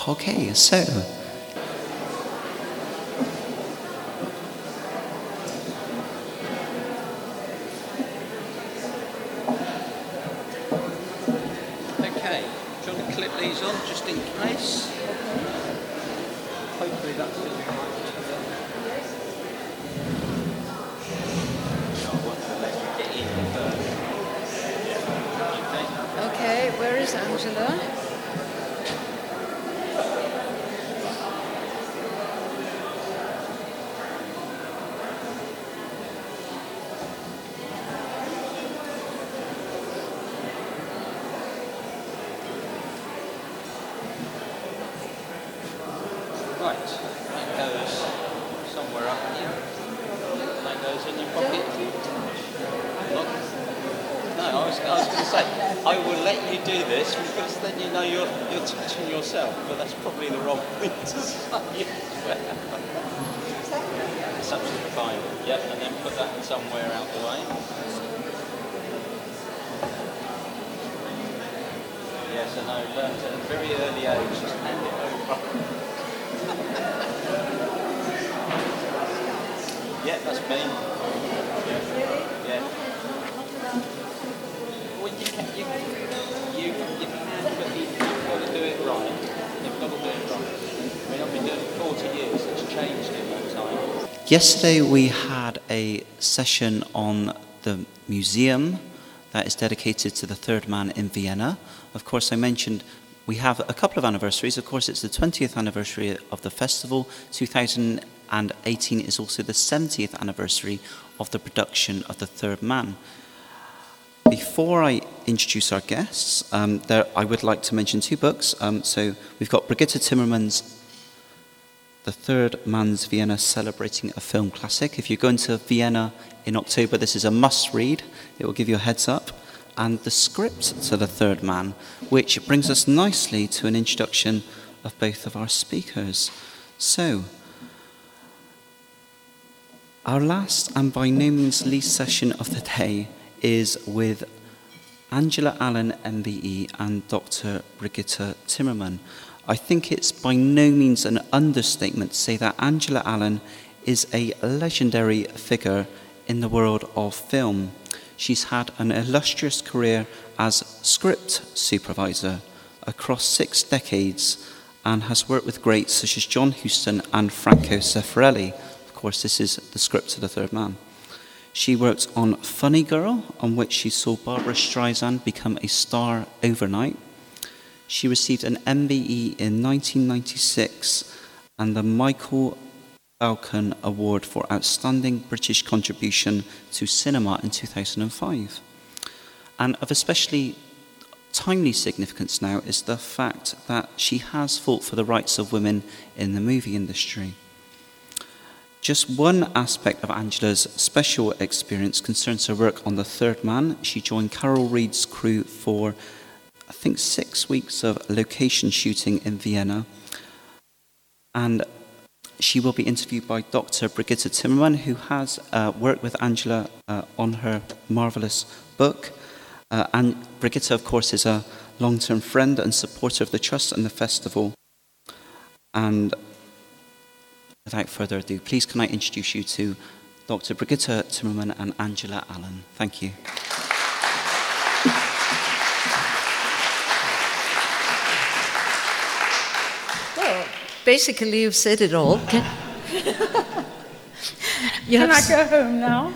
Okay, so Okay, do you want to clip these on just in case? Hopefully that's it. Okay, where is Angela? Right, that goes somewhere up here. That goes in your pocket. No, I was going to say, I will let you do this because then you know you're touching yourself, but that's probably the wrong thing to say. It's absolutely fine. Yep, and then put that somewhere out the way. Yes, I know, learned at a very early age, just hand it over. Yeah, that's me. Yeah. Well, you can, but you've got to do it right. You've got to do it right. I mean, I've been doing it 40 years. It's changed in that time. yesterday we had a session on the museum that is dedicated to the Third Man in Vienna. Of course, I mentioned we have a couple of anniversaries. Of course, it's the 20th anniversary of the festival. 2018 is also the 70th anniversary of the production of The Third Man. Before I introduce our guests, I would like to mention two books. So we've got Brigitte Timmermans' The Third Man's Vienna, celebrating a film classic. If you go into Vienna in October, this is a must-read. It will give you a heads up. And the script to The Third Man, which brings us nicely to an introduction of both of our speakers. So, our last and by no means least session of the day is with Angela Allen, MBE, and Dr. Brigitte Timmerman. I think it's by no means an understatement to say that Angela Allen is a legendary figure in the world of film. She's had an illustrious career as script supervisor across 6 decades and has worked with greats such as John Huston and Franco Zeffirelli. Of course, this is the script to The Third Man. She worked on Funny Girl, on which she saw Barbra Streisand become a star overnight. She received an MBE in 1996 and the Michael Balcon Award for Outstanding British Contribution to Cinema in 2005. And of especially timely significance now is the fact that she has fought for the rights of women in the movie industry. Just one aspect of Angela's special experience concerns her work on The Third Man. She joined Carol Reed's crew for, I think, 6 weeks of location shooting in Vienna. And she will be interviewed by Dr. Brigitte Timmerman, who has worked with Angela on her marvellous book. And Brigitte, of course, is a long-term friend and supporter of the Trust and the festival. And without further ado, please can I introduce you to Dr. Brigitte Timmerman and Angela Allen. Thank you. Well, basically you've said it all. Can I go home now?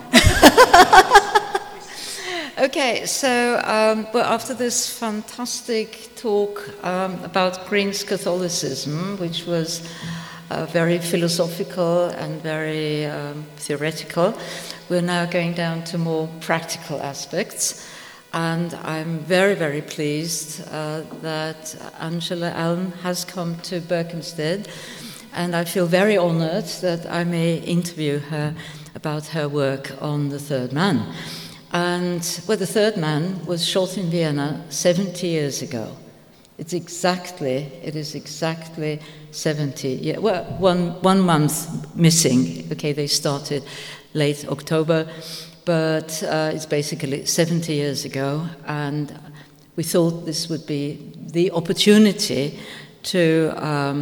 Okay, so well, after this fantastic talk about Green's Catholicism, which was very philosophical and very theoretical, we're now going down to more practical aspects. And I'm very, very pleased that Angela Allen has come to Berkhamsted, and I feel very honored that I may interview her about her work on The Third Man. And well, The Third Man was shot in Vienna 70 years ago. It is exactly 70 years. Well, one month missing. Okay, they started late October, but it's basically 70 years ago. And we thought this would be the opportunity to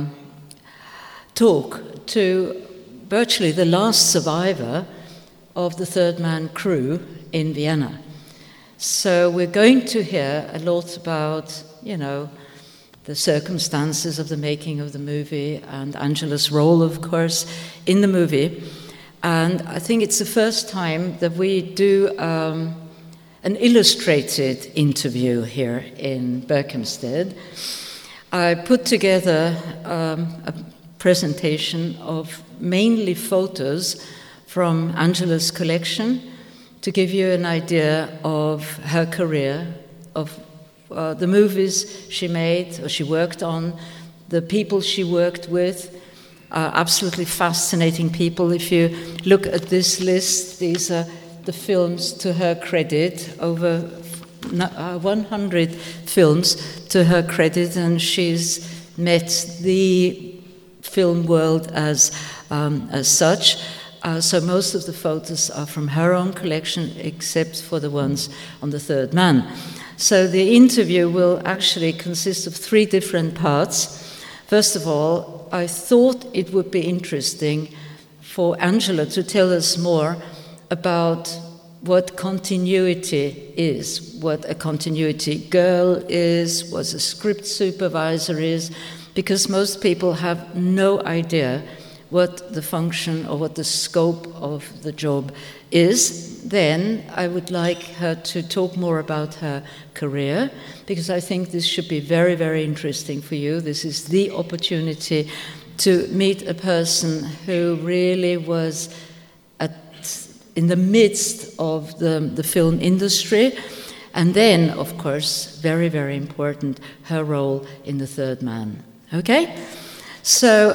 talk to virtually the last survivor of the Third Man crew in Vienna. So we're going to hear a lot about, the circumstances of the making of the movie and Angela's role, of course, in the movie. And I think it's the first time that we do an illustrated interview here in Berkhamsted. I put together a presentation of mainly photos from Angela's collection to give you an idea of her career, of the movies she made or she worked on, the people she worked with, absolutely fascinating people. If you look at this list, these are the films to her credit, over 100 films to her credit, and she's met the film world as such. So most of the photos are from her own collection, except for the ones on the Third Man. So the interview will actually consist of 3 different parts. First of all, I thought it would be interesting for Angela to tell us more about what continuity is, what a continuity girl is, what a script supervisor is, because most people have no idea what the function or what the scope of the job is. Then I would like her to talk more about her career, because I think this should be very, very interesting for you. This is the opportunity to meet a person who really was in the midst of the film industry. And then, of course, very, very important, her role in The Third Man. Okay? So,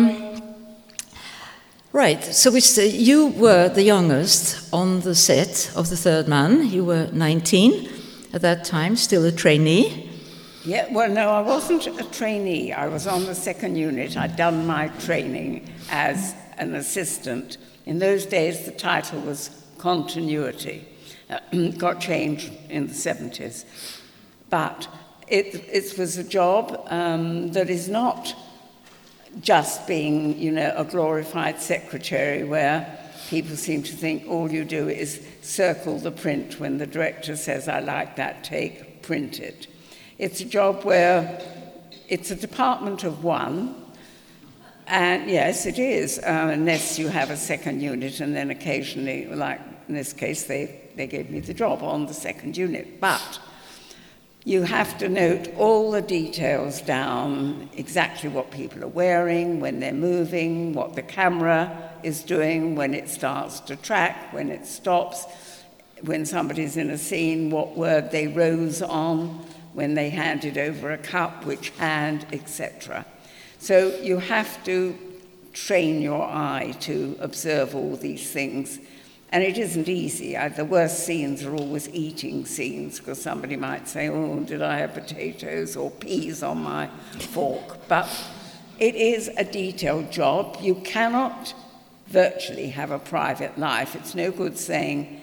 right, so you were the youngest on the set of The Third Man. You were 19 at that time, still a trainee. Yeah, well, no, I wasn't a trainee. I was on the second unit. I'd done my training as an assistant. In those days, the title was continuity. Got changed in the 70s. But it was a job that is not just being, a glorified secretary where people seem to think all you do is circle the print when the director says, I like that take, print it. It's a job where it's a department of one, and yes, it is, unless you have a second unit, and then occasionally, like in this case, they gave me the job on the second unit. But you have to note all the details down, exactly what people are wearing, when they're moving, what the camera is doing, when it starts to track, when it stops, when somebody's in a scene, what word they rose on, when they handed over a cup, which hand, etc. So you have to train your eye to observe all these things. And it isn't easy. The worst scenes are always eating scenes, because somebody might say, oh, did I have potatoes or peas on my fork? But it is a detailed job. You cannot virtually have a private life. It's no good saying,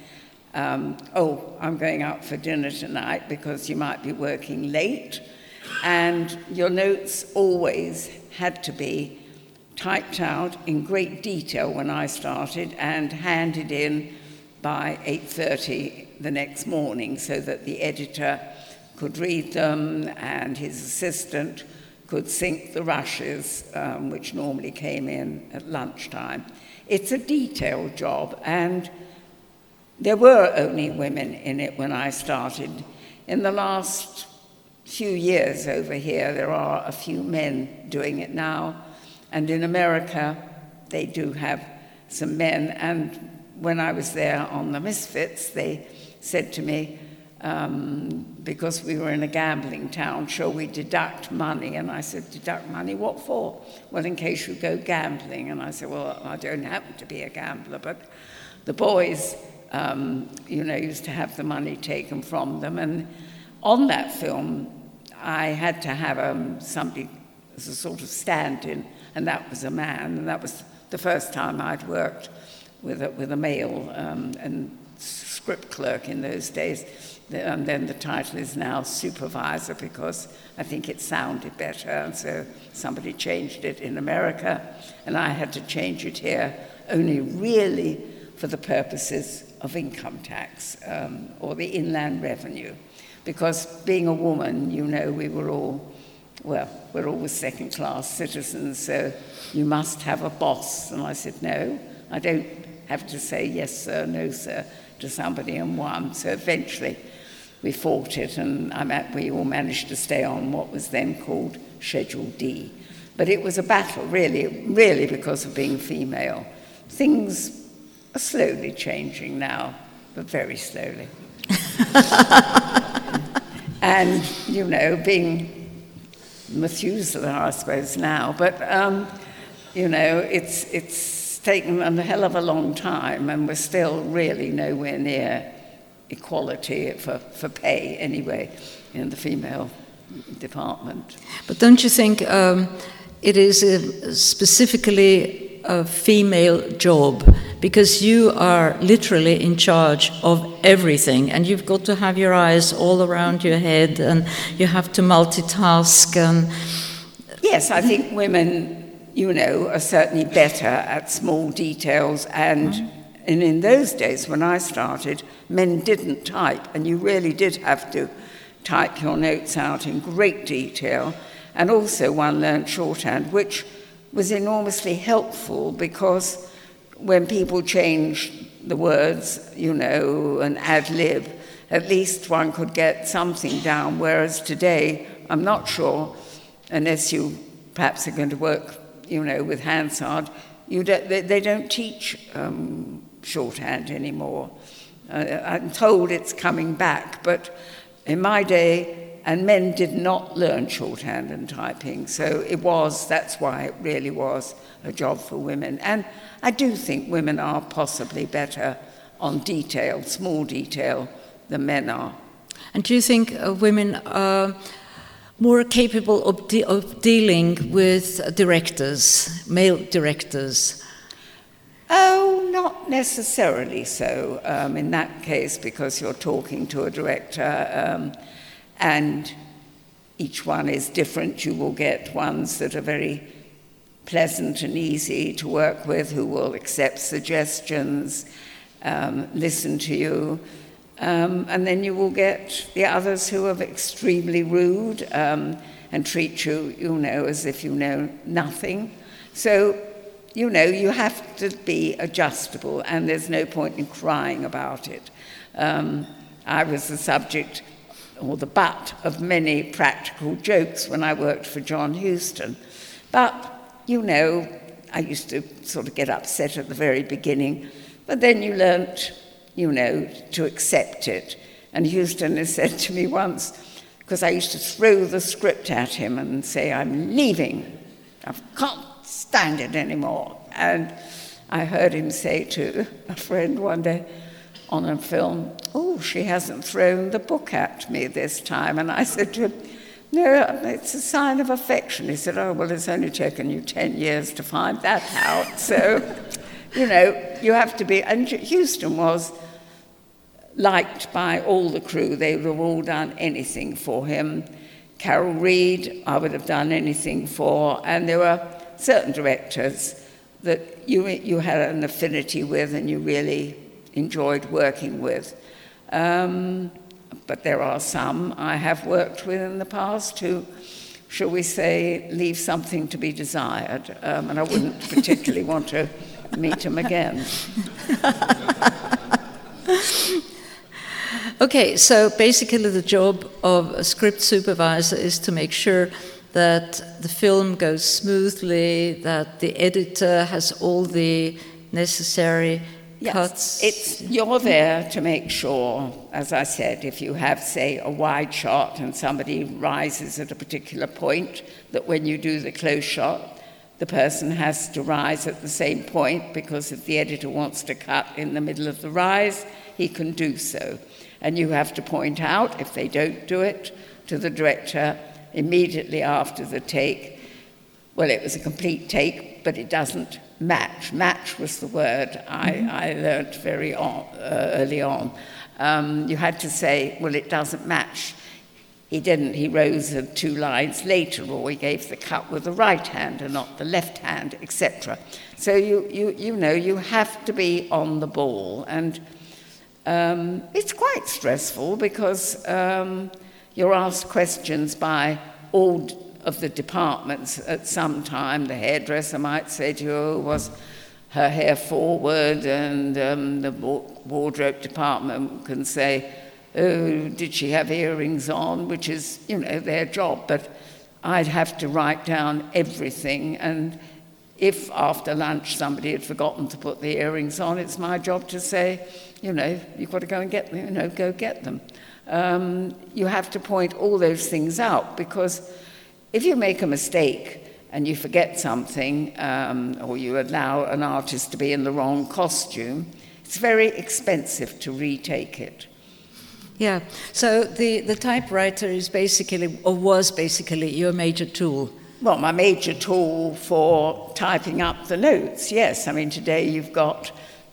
oh, I'm going out for dinner tonight, because you might be working late. And your notes always had to be typed out in great detail when I started and handed in by 8:30 the next morning, so that the editor could read them and his assistant could sync the rushes, which normally came in at lunchtime. It's a detailed job, and there were only women in it when I started. In the last few years over here, there are a few men doing it now. And in America, they do have some men. And when I was there on the Misfits, they said to me, because we were in a gambling town, shall we deduct money? And I said, deduct money, what for? Well, in case you go gambling. And I said, well, I don't happen to be a gambler, but the boys, used to have the money taken from them. And on that film, I had to have somebody as a sort of stand-in, and that was a man, and that was the first time I'd worked with a male and script clerk in those days. And then the title is now supervisor because I think it sounded better, and so somebody changed it in America, and I had to change it here only really for the purposes of income tax or the inland revenue. Because being a woman, you know, we're all second-class citizens, so you must have a boss. And I said, no, I don't have to say yes, sir, no, sir, to somebody and won. So eventually we fought it, and we all managed to stay on what was then called Schedule D. But it was a battle, really because of being female. Things are slowly changing now, but very slowly. And, you know, being Methuselah, I suppose, now, but, you know, it's taken a hell of a long time, and we're still really nowhere near equality for pay, anyway, in the female department. But don't you think it is specifically a female job, because you are literally in charge of everything, and you've got to have your eyes all around your head, and you have to multitask. And yes, I think women, you know, are certainly better at small details, and in those days when I started, men didn't type, and you really did have to type your notes out in great detail. And also one learned shorthand, which was enormously helpful, because when people changed the words, you know, and ad-lib, at least one could get something down, whereas today, I'm not sure, unless you perhaps are going to work, you know, with Hansard, they don't teach shorthand anymore. I'm told it's coming back, but in my day, and men did not learn shorthand and typing, so that's why it really was a job for women. And I do think women are possibly better on detail, small detail, than men are. And do you think women are more capable of dealing with directors, male directors? Oh, not necessarily so in that case, because you're talking to a director, and each one is different. You will get ones that are very pleasant and easy to work with, who will accept suggestions, listen to you, and then you will get the others who are extremely rude and treat you, you know, as if you know nothing. So, you know, you have to be adjustable, and there's no point in crying about it. I was the subject or the butt of many practical jokes when I worked for John Huston. But, you know, I used to sort of get upset at the very beginning, but then you learnt, you know, to accept it. And Huston has said to me once, because I used to throw the script at him and say, I'm leaving, I can't stand it anymore. And I heard him say to a friend one day on a film, oh, she hasn't thrown the book at me this time. And I said to him, no, it's a sign of affection. He said, oh, well, it's only taken you 10 years to find that out. So, you know, you have to be, and Huston was liked by all the crew. They would have all done anything for him. Carol Reed, I would have done anything for, and there were certain directors that you had an affinity with and you really enjoyed working with. But there are some I have worked with in the past who, shall we say, leave something to be desired, and I wouldn't particularly want to meet them again. Okay, so basically the job of a script supervisor is to make sure that the film goes smoothly, that the editor has all the necessary cuts. Yes, you're there to make sure, as I said, if you have, say, a wide shot and somebody rises at a particular point, that when you do the close shot, the person has to rise at the same point, because if the editor wants to cut in the middle of the rise, he can do so. And you have to point out, if they don't do it, to the director immediately after the take, well, it was a complete take, but it doesn't match. Match was the word I learnt very early on. you had to say, well, it doesn't match. He didn't. He rose 2 lines later, or he gave the cut with the right hand and not the left hand, etc. So you know, you have to be on the ball, and it's quite stressful because you're asked questions by all of the departments at some time. The hairdresser might say to you, oh, was her hair forward, and the wardrobe department can say, oh, did she have earrings on, which is, you know, their job. But I'd have to write down everything, and if after lunch somebody had forgotten to put the earrings on, it's my job to say, you know, you've got to go and get them, you know, go get them. You have to point all those things out, because if you make a mistake and you forget something, or you allow an artist to be in the wrong costume, it's very expensive to retake it. Yeah, so the typewriter is basically, or was basically, your major tool. Well, my major tool for typing up the notes, yes. I mean, today they've got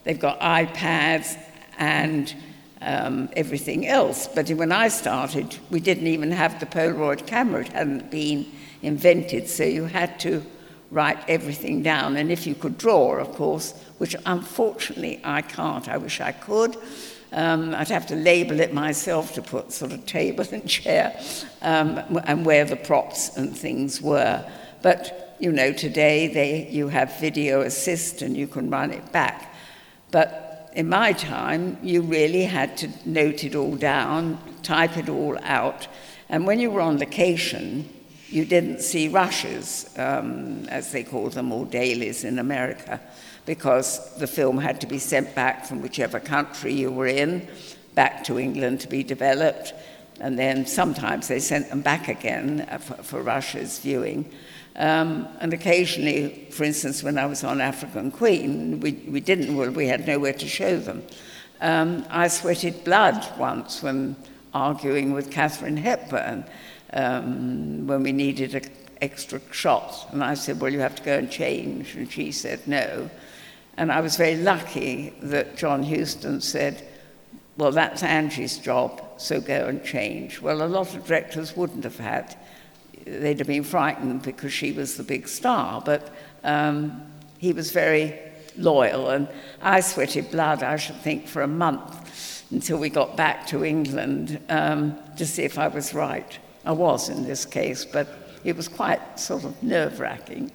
iPads and everything else. But when I started, we didn't even have the Polaroid camera. It hadn't been invented, so you had to write everything down. And if you could draw, of course, which unfortunately I can't. I wish I could. I'd have to label it myself to put sort of table and chair and where the props and things were. But, you know, today you have video assist and you can run it back. But in my time, you really had to note it all down, type it all out. And when you were on location, you didn't see rushes, as they call them, or dailies in America, because the film had to be sent back from whichever country you were in, back to England to be developed, and then sometimes they sent them back again for Russia's viewing. And occasionally, for instance, when I was on African Queen, we had nowhere to show them. I sweated blood once when arguing with Katharine Hepburn, when we needed an extra shot, and I said, well, you have to go and change, and she said no. And I was very lucky that John Huston said, well, that's Angie's job, so go and change. Well, a lot of directors wouldn't have had. They'd have been frightened because she was the big star, but he was very loyal, and I sweated blood, I should think, for a month until we got back to England to see if I was right. I was in this case, but it was quite sort of nerve-wracking.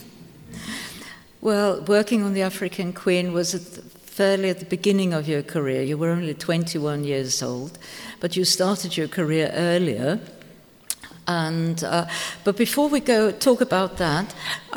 Well, working on The African Queen was fairly at the beginning of your career. You were only 21 years old, but you started your career earlier. And but before we talk about that,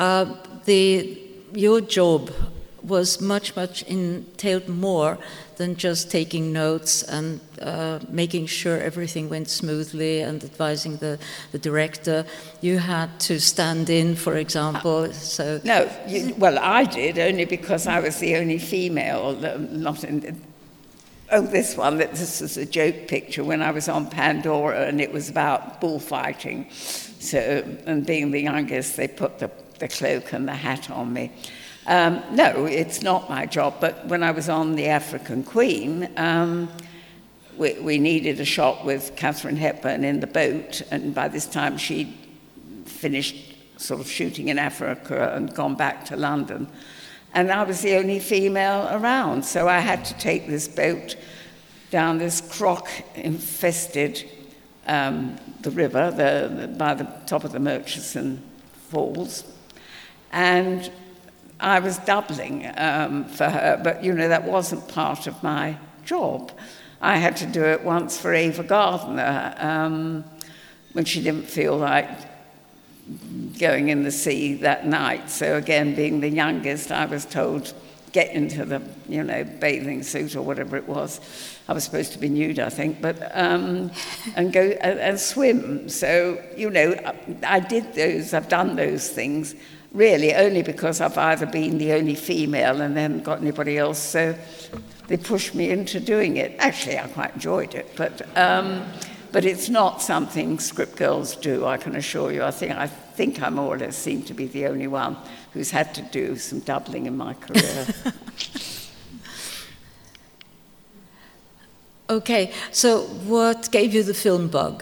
your job was much entailed more than just taking notes and making sure everything went smoothly and advising the director. You had to stand in, for example. So no, well, I did only because I was the only female. Not in. Oh, this one. This is a joke picture when I was on Pandora, and it was about bullfighting. So, and being the youngest, they put the cloak and the hat on me. No, it's not my job, but when I was on The African Queen, we needed a shot with Katharine Hepburn in the boat, and by this time she'd finished sort of shooting in Africa and gone back to London. And I was the only female around, so I had to take this boat down this croc-infested the river by the top of the Murchison Falls, and I was doubling for her, but, you know, that wasn't part of my job. I had to do it once for Ava Gardner when she didn't feel like going in the sea that night. So again, being the youngest, I was told, get into the, you know, bathing suit or whatever it was. I was supposed to be nude, I think, but and go and swim. So, you know, I've done those things, really only because I've either been the only female and they haven't got anybody else, so they pushed me into doing it. Actually, I quite enjoyed it, but it's not something script girls do, I can assure you. I think I more or less seem to be the only one who's had to do some doubling in my career. Okay, so what gave you the film bug?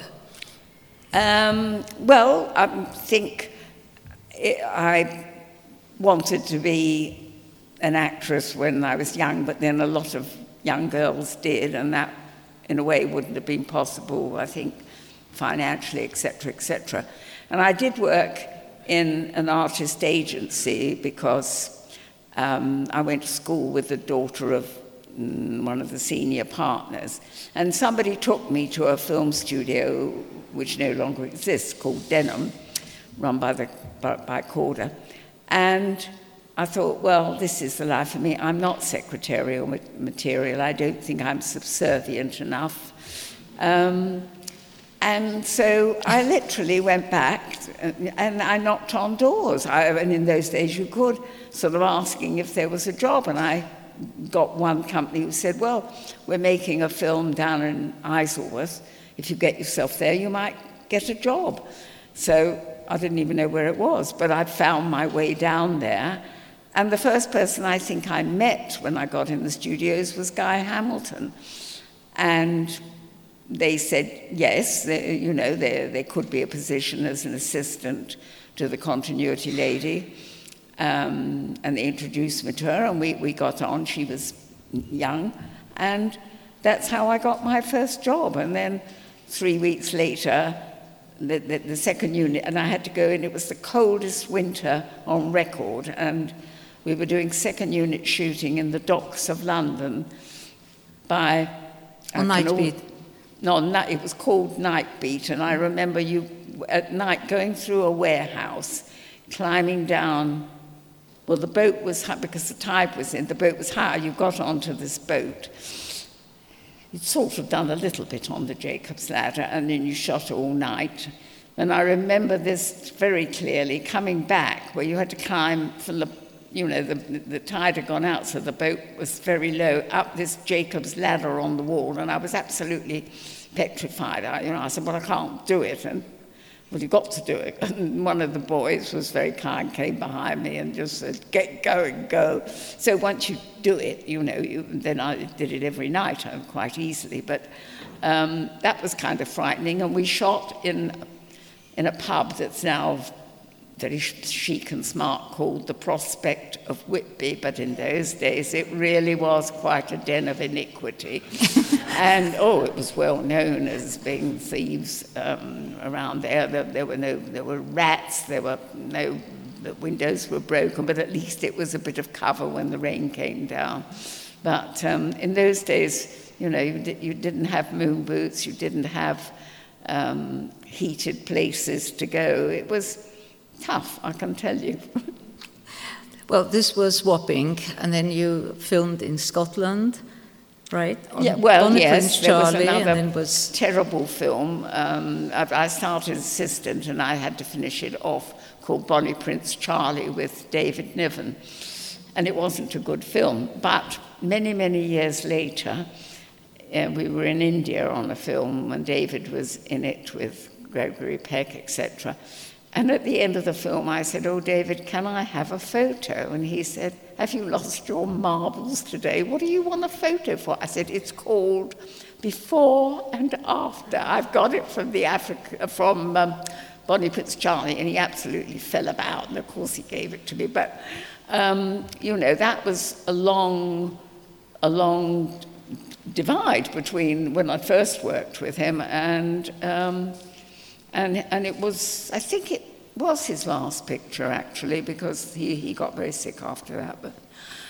Well, I think I wanted to be an actress when I was young, but then a lot of young girls did, and that, in a way, wouldn't have been possible, I think, financially, etc., etc. And I did work in an artist agency because I went to school with the daughter of one of the senior partners, and somebody took me to a film studio which no longer exists, called Denham, run by Corder. And I thought, well, this is the life for me. I'm not secretarial material. I don't think I'm subservient enough. And so I literally went back and I knocked on doors. And in those days you could, sort of asking if there was a job. And I got one company who said, well, we're making a film down in Isleworth. If you get yourself there, you might get a job. So I didn't even know where it was, but I found my way down there. And the first person I think I met when I got in the studios was Guy Hamilton. And they said, yes, there could be a position as an assistant to the continuity lady. And they introduced me to her, and we got on. She was young. And that's how I got my first job. And then 3 weeks later, the second unit, and I had to go in. It was the coldest winter on record, and we were doing second unit shooting in the docks of London by... On Night Beat? No, it was called Night Beat, and I remember you at night going through a warehouse, climbing down. Well, the boat was high, because the tide was in, the boat was high. You got onto this boat. You'd sort of done a little bit on the Jacob's Ladder, and then you shot all night. And I remember this very clearly, coming back, where you had to climb from the tide had gone out, so the boat was very low, up this Jacob's Ladder on the wall, and I was absolutely petrified. I said, well, I can't do it. And, well, you've got to do it. And one of the boys was very kind, came behind me and just said, get going, go. So once you do it, then I did it every night quite easily. But that was kind of frightening. And we shot in a pub that's now very chic and smart, called the Prospect of Whitby, but in those days it really was quite a den of iniquity. And it was well known as being thieves around there. There were rats, the windows were broken, but at least it was a bit of cover when the rain came down. But in those days, you didn't have moon boots, you didn't have heated places to go. It was tough, I can tell you. Well, this was Wapping, and then you filmed in Scotland, right? Yes, there was another terrible film. I started as assistant, and I had to finish it off, called Bonnie Prince Charlie with David Niven. And it wasn't a good film, but many, many years later, we were in India on a film, and David was in it with Gregory Peck, etc. And at the end of the film, I said, oh, David, can I have a photo? And he said, have you lost your marbles today? What do you want a photo for? I said, it's called Before and After. I've got it from Bonnie Prince Charlie, and he absolutely fell about. And, of course, he gave it to me. But, that was a long divide between when I first worked with him and it was, I think it was his last picture, actually, because he got very sick after that. But,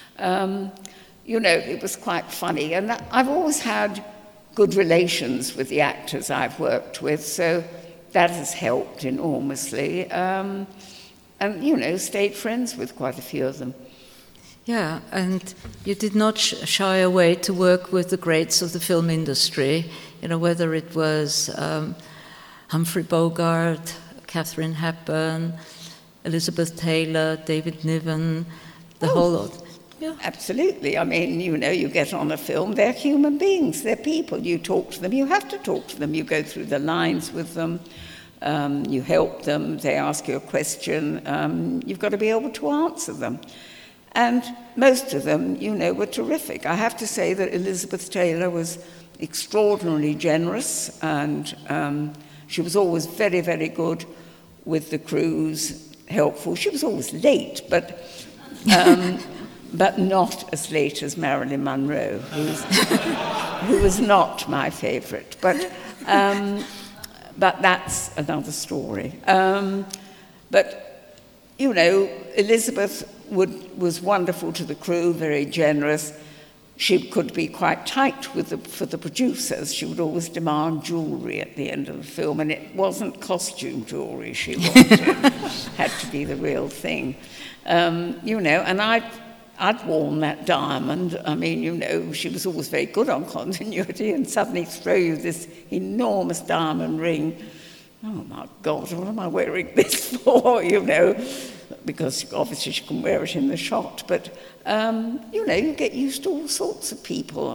it was quite funny. And I've always had good relations with the actors I've worked with, so that has helped enormously. And, stayed friends with quite a few of them. Yeah, and you did not shy away to work with the greats of the film industry, whether it was... Humphrey Bogart, Katharine Hepburn, Elizabeth Taylor, David Niven, the whole lot. Yeah. Absolutely. I mean, you get on a film, they're human beings, they're people. You talk to them, you have to talk to them. You go through the lines with them, you help them, they ask you a question, you've got to be able to answer them. And most of them, were terrific. I have to say that Elizabeth Taylor was extraordinarily generous, and she was always very, very good with the crews, helpful. She was always late, but not as late as Marilyn Monroe, who was not my favourite. But that's another story. But, you know, Elizabeth was wonderful to the crew, very generous. She could be quite tight for the producers. She would always demand jewellery at the end of the film, and it wasn't costume jewellery she wanted. Had to be the real thing. You know, and I'd worn that diamond. I mean, you know, she was always very good on continuity, and suddenly throw you this enormous diamond ring. Oh, my God, what am I wearing this for, you know? Because obviously she couldn't wear it in the shot. But, you know, you get used to all sorts of people.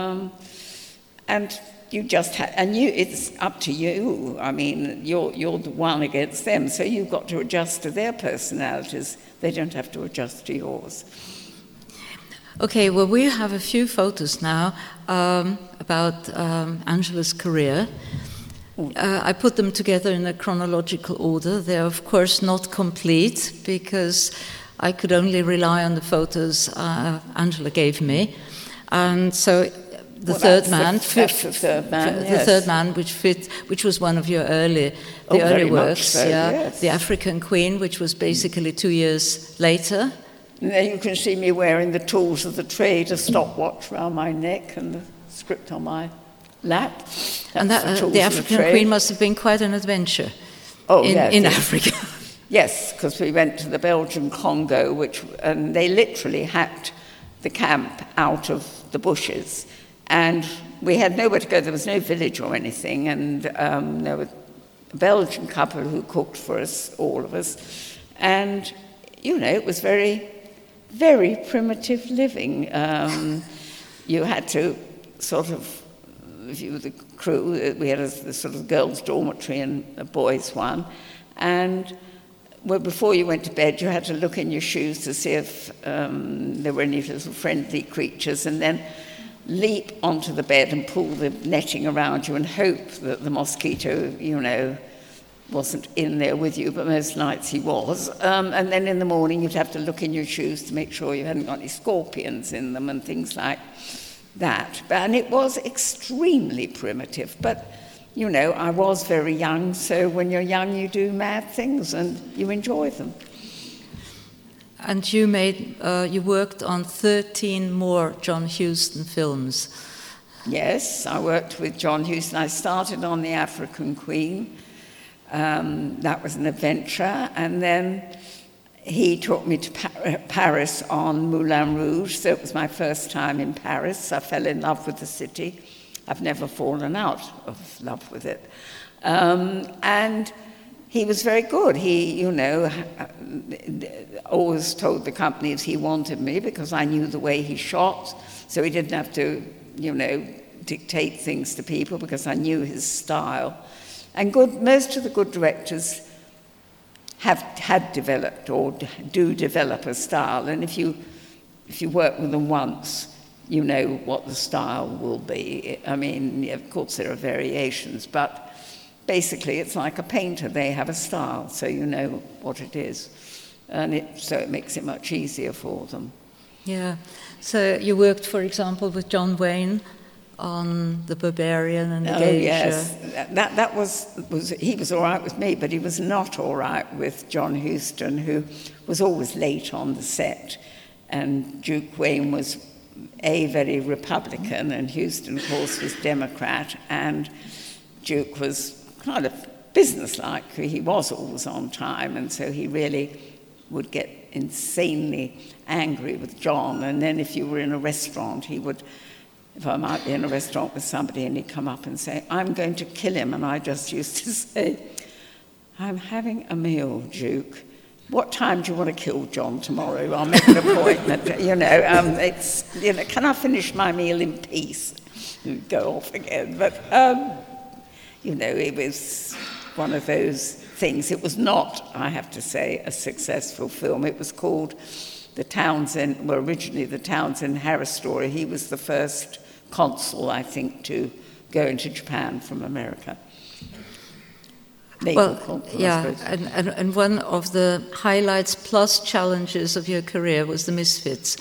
And you just it's up to you. I mean, you're the one against them, so you've got to adjust to their personalities. They don't have to adjust to yours. Okay, well, we have a few photos now about Angela's career. I put them together in a chronological order. They're, of course, not complete because I could only rely on the photos Angela gave me. And so the third man, which was one of your early works, so, yes. The African Queen, which was basically 2 years later. And there you can see me wearing the tools of the trade, a stopwatch around my neck and the script on my lap. And the African Queen must have been quite an adventure in Africa. Yes, because we went to the Belgian Congo, and they literally hacked the camp out of the bushes. And we had nowhere to go. There was no village or anything. And there was a Belgian couple who cooked for us, all of us. And, you know, it was very, very primitive living. You had to sort of, if you were the crew, we had a sort of girls' dormitory and a boys' one. And before you went to bed, you had to look in your shoes to see if there were any little friendly creatures, and then leap onto the bed and pull the netting around you and hope that the mosquito, you know, wasn't in there with you, but most nights he was. And then in the morning, you'd have to look in your shoes to make sure you hadn't got any scorpions in them and things like that. And it was extremely primitive, but, you know, I was very young, so when you're young, you do mad things and you enjoy them. And you worked on 13 more John Huston films. Yes, I worked with John Huston. I started on The African Queen. That was an adventure. And then he took me to Paris on Moulin Rouge, so it was my first time in Paris. I fell in love with the city. I've never fallen out of love with it. And he was very good. He, you know, always told the companies he wanted me because I knew the way he shot, so he didn't have to, you know, dictate things to people because I knew his style. And most of the good directors had developed or do develop a style, and if you work with them once, you know what the style will be. I mean, of course there are variations, but basically it's like a painter. They have a style, so you know what it is, and so it makes it much easier for them. Yeah. So you worked, for example, with John Wayne on The Barbarian and The Geisha. Oh, yes. That was he was all right with me, but he was not all right with John Huston, who was always late on the set. And Duke Wayne was very Republican, and Huston, of course, was Democrat, and Duke was kind of businesslike. He was always on time, and so he really would get insanely angry with John. And then if you were in a restaurant, if I might be in a restaurant with somebody and he'd come up and say, "I'm going to kill him," and I just used to say, "I'm having a meal, Duke. What time do you want to kill John tomorrow? I'll make an appointment." Can I finish my meal in peace? And go off again. But, it was one of those things. It was not, I have to say, a successful film. It was called originally the Townsend Harris story. He was the first consul, I think, to go into Japan from America. And one of the highlights plus challenges of your career was The Misfits.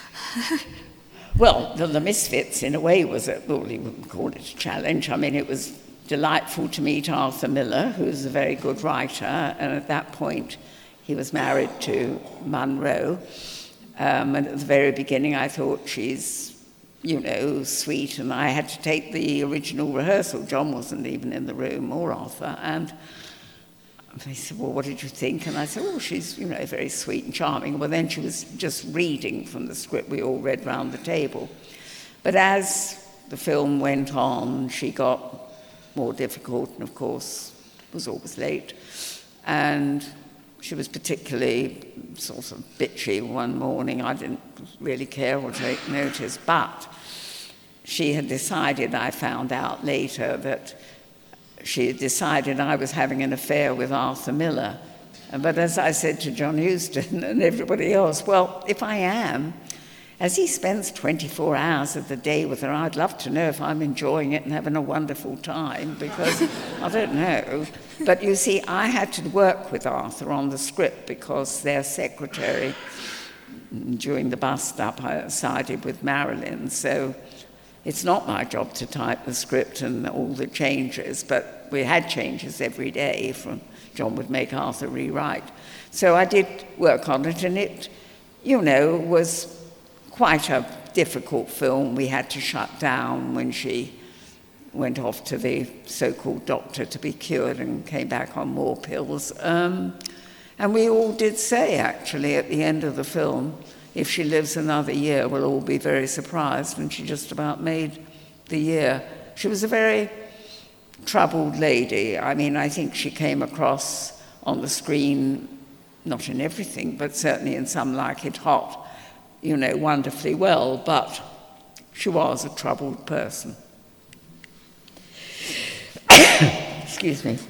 Well, the Misfits, in a way, you wouldn't call it a challenge. I mean, it was delightful to meet Arthur Miller, who's a very good writer, and at that point, he was married to Munro. And at the very beginning, I thought, she's, sweet, and I had to take the original rehearsal. John wasn't even in the room, or Arthur, and they said, well, what did you think? And I said, oh, she's, very sweet and charming. Well, then she was just reading from the script we all read round the table. But as the film went on, she got more difficult, and of course, was always late. And she was particularly sort of bitchy one morning. I didn't really care or take notice, but she had decided, I found out later, that she had decided I was having an affair with Arthur Miller. But as I said to John Huston and everybody else, well, if I am, as he spends 24 hours of the day with her, I'd love to know if I'm enjoying it and having a wonderful time, because I don't know. But you see, I had to work with Arthur on the script because their secretary, during the bust-up, I sided with Marilyn. So it's not my job to type the script and all the changes, but we had changes every day. John would make Arthur rewrite. So I did work on it, and it, was quite a difficult film. We had to shut down when she went off to the so-called doctor to be cured and came back on more pills. And we all did say, actually, at the end of the film, if she lives another year, we'll all be very surprised. And she just about made the year. She was a very troubled lady. I mean, I think she came across on the screen, not in everything, but certainly in Some Like It Hot, wonderfully well, but she was a troubled person. Excuse me.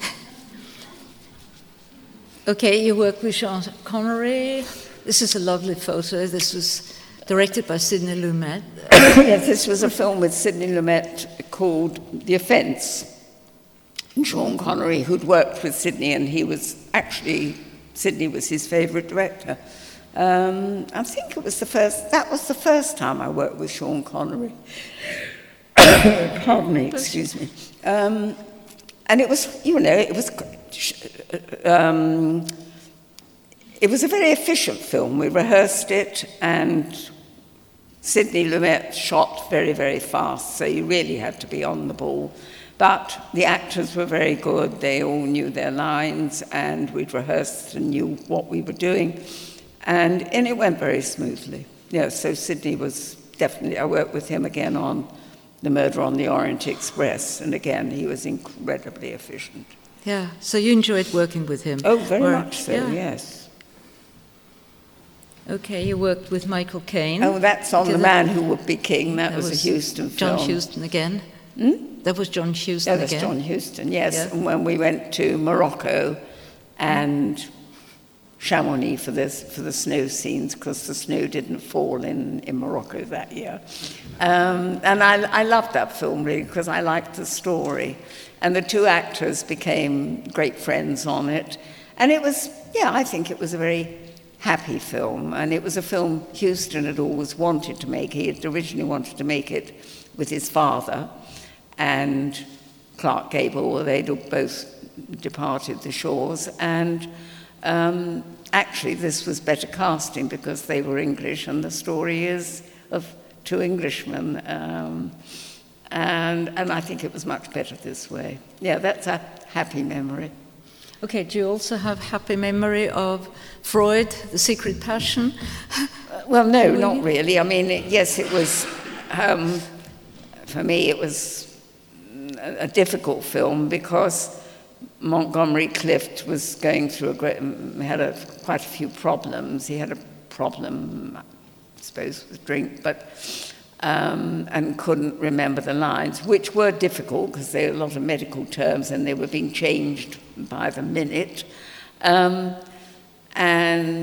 Okay, you worked with Sean Connery. This is a lovely photo. This was directed by Sidney Lumet. Yes, this was a film with Sidney Lumet called The Offence. And Sean Connery, who'd worked with Sidney, and Sidney was his favourite director. I think that was the first time I worked with Sean Connery. Pardon me, excuse me. And it was, it was a very efficient film. We rehearsed it, and Sidney Lumet shot very, very fast, so you really had to be on the ball. But the actors were very good. They all knew their lines, and we'd rehearsed and knew what we were doing. And it went very smoothly. Yeah, so Sidney was definitely, I worked with him again on The Murder on the Orient Express, and again, he was incredibly efficient. Yeah, so you enjoyed working with him? Oh, very much so, yeah. Yes. Okay, you worked with Michael Caine. Oh, that's on The Man Who Would Be King. That was a Huston film. John Huston again? That was John Huston again? That was John Huston, yes. Yeah. And when we went to Morocco and Chamonix for the snow scenes, because the snow didn't fall in Morocco that year. And I loved that film, really, because I liked the story. And the two actors became great friends on it. And it was, I think it was a very happy film. And it was a film Huston had always wanted to make. He had originally wanted to make it with his father and Clark Gable. They'd both departed the shores. And actually, this was better casting because they were English, and the story is of two Englishmen. And I think it was much better this way. Yeah, that's a happy memory. Okay, do you also have happy memory of Freud, The Secret Passion? Well, no, not really. I mean, yes, it was, for me, it was a difficult film because Montgomery Clift was going through quite a few problems. He had a problem, I suppose, with drink, and couldn't remember the lines, which were difficult because there were a lot of medical terms and they were being changed by the minute. And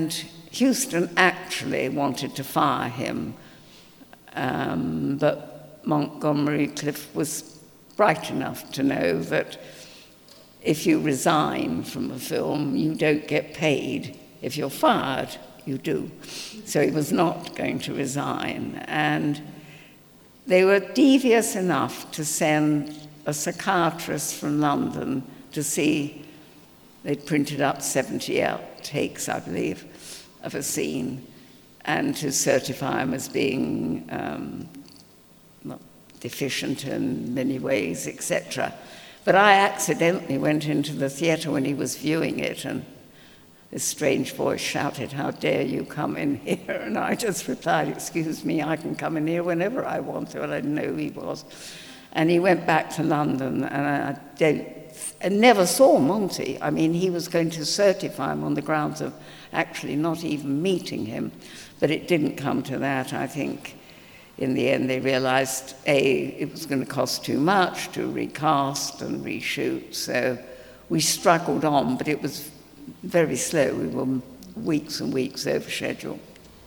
Huston actually wanted to fire him, but Montgomery Clift was bright enough to know that if you resign from a film, you don't get paid. If you're fired, you do. So he was not going to resign. And they were devious enough to send a psychiatrist from London to see. They'd printed up 70 outtakes, I believe, of a scene, and to certify him as being deficient in many ways, etc. But I accidentally went into the theatre when he was viewing it, and this strange voice shouted, "How dare you come in here?" And I just replied, "Excuse me, I can come in here whenever I want to." And I didn't know who he was. And he went back to London, and I never saw Monty. I mean, he was going to certify him on the grounds of actually not even meeting him. But it didn't come to that. I think in the end they realized, it was going to cost too much to recast and reshoot. So we struggled on, but it was very slow. We were weeks and weeks over schedule.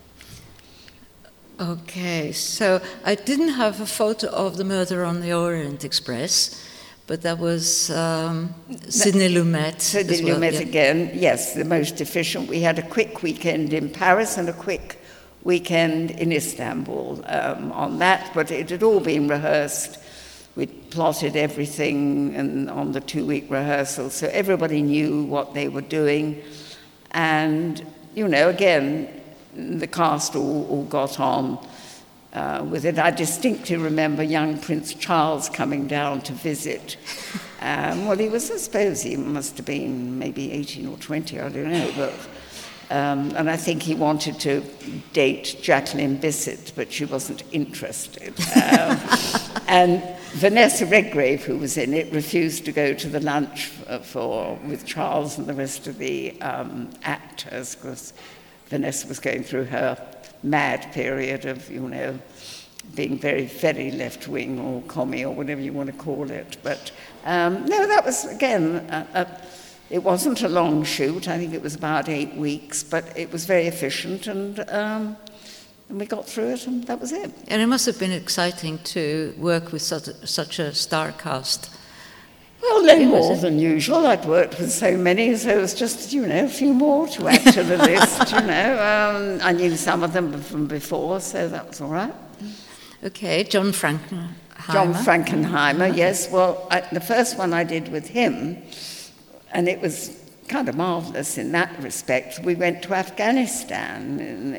Okay, so I didn't have a photo of the Murder on the Orient Express, but that was Sidney Lumet. Sidney Lumet again, yes, the most efficient. We had a quick weekend in Paris and a quick weekend in Istanbul on that, but it had all been rehearsed. We'd plotted everything and on the 2-week rehearsal, so everybody knew what they were doing. And, you know, again, the cast all got on with it. I distinctly remember young Prince Charles coming down to visit. Well, he was, I suppose he must have been maybe 18 or 20, I don't know, but and I think he wanted to date Jacqueline Bisset, but she wasn't interested. And Vanessa Redgrave, who was in it, refused to go to the lunch with Charles and the rest of the actors, because Vanessa was going through her mad period of, you know, being very, very left-wing or commie or whatever you want to call it. But no, that was, again, it wasn't a long shoot. I think it was about 8 weeks, but it was very efficient, and we got through it, and that was it. And it must have been exciting to work with such a star cast. Well, no more than usual. I'd worked with so many, so it was just, you know, a few more to add to the list, you know. I knew some of them from before, so that was all right. Okay, John Frankenheimer. John Frankenheimer, yes. Well, the first one I did with him, and it was kind of marvellous in that respect. We went to Afghanistan,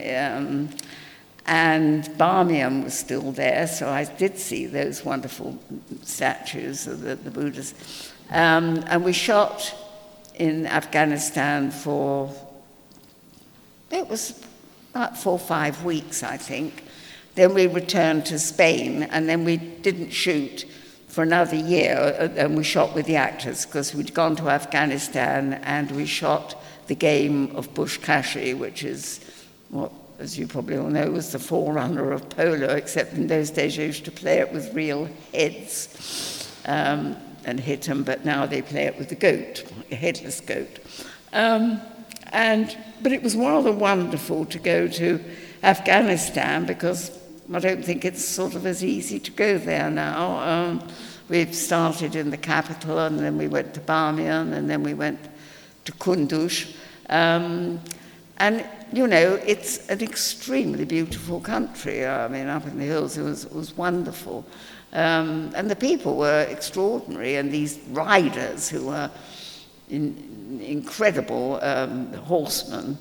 and Bamiyan was still there, so I did see those wonderful statues of the Buddhas. And we shot in Afghanistan for, it was about 4 or 5 weeks, I think. Then we returned to Spain, and then we didn't shoot for another year, and we shot with the actors, because we'd gone to Afghanistan and we shot the game of Buzkashi, which is what, as you probably all know, was the forerunner of polo, except in those days you used to play it with real heads and hit them, but now they play it with the goat, a headless goat. But it was rather wonderful to go to Afghanistan, because I don't think it's sort of as easy to go there now. We've started in the capital, and then we went to Bamiyan, and then we went to Kunduz. And, you know, it's an extremely beautiful country. I mean, up in the hills, it was wonderful. And the people were extraordinary, and these riders who were incredible horsemen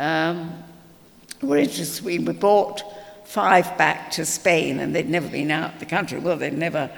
were interesting. We brought 5 back to Spain, and they'd never been out of the country. Well, they'd never,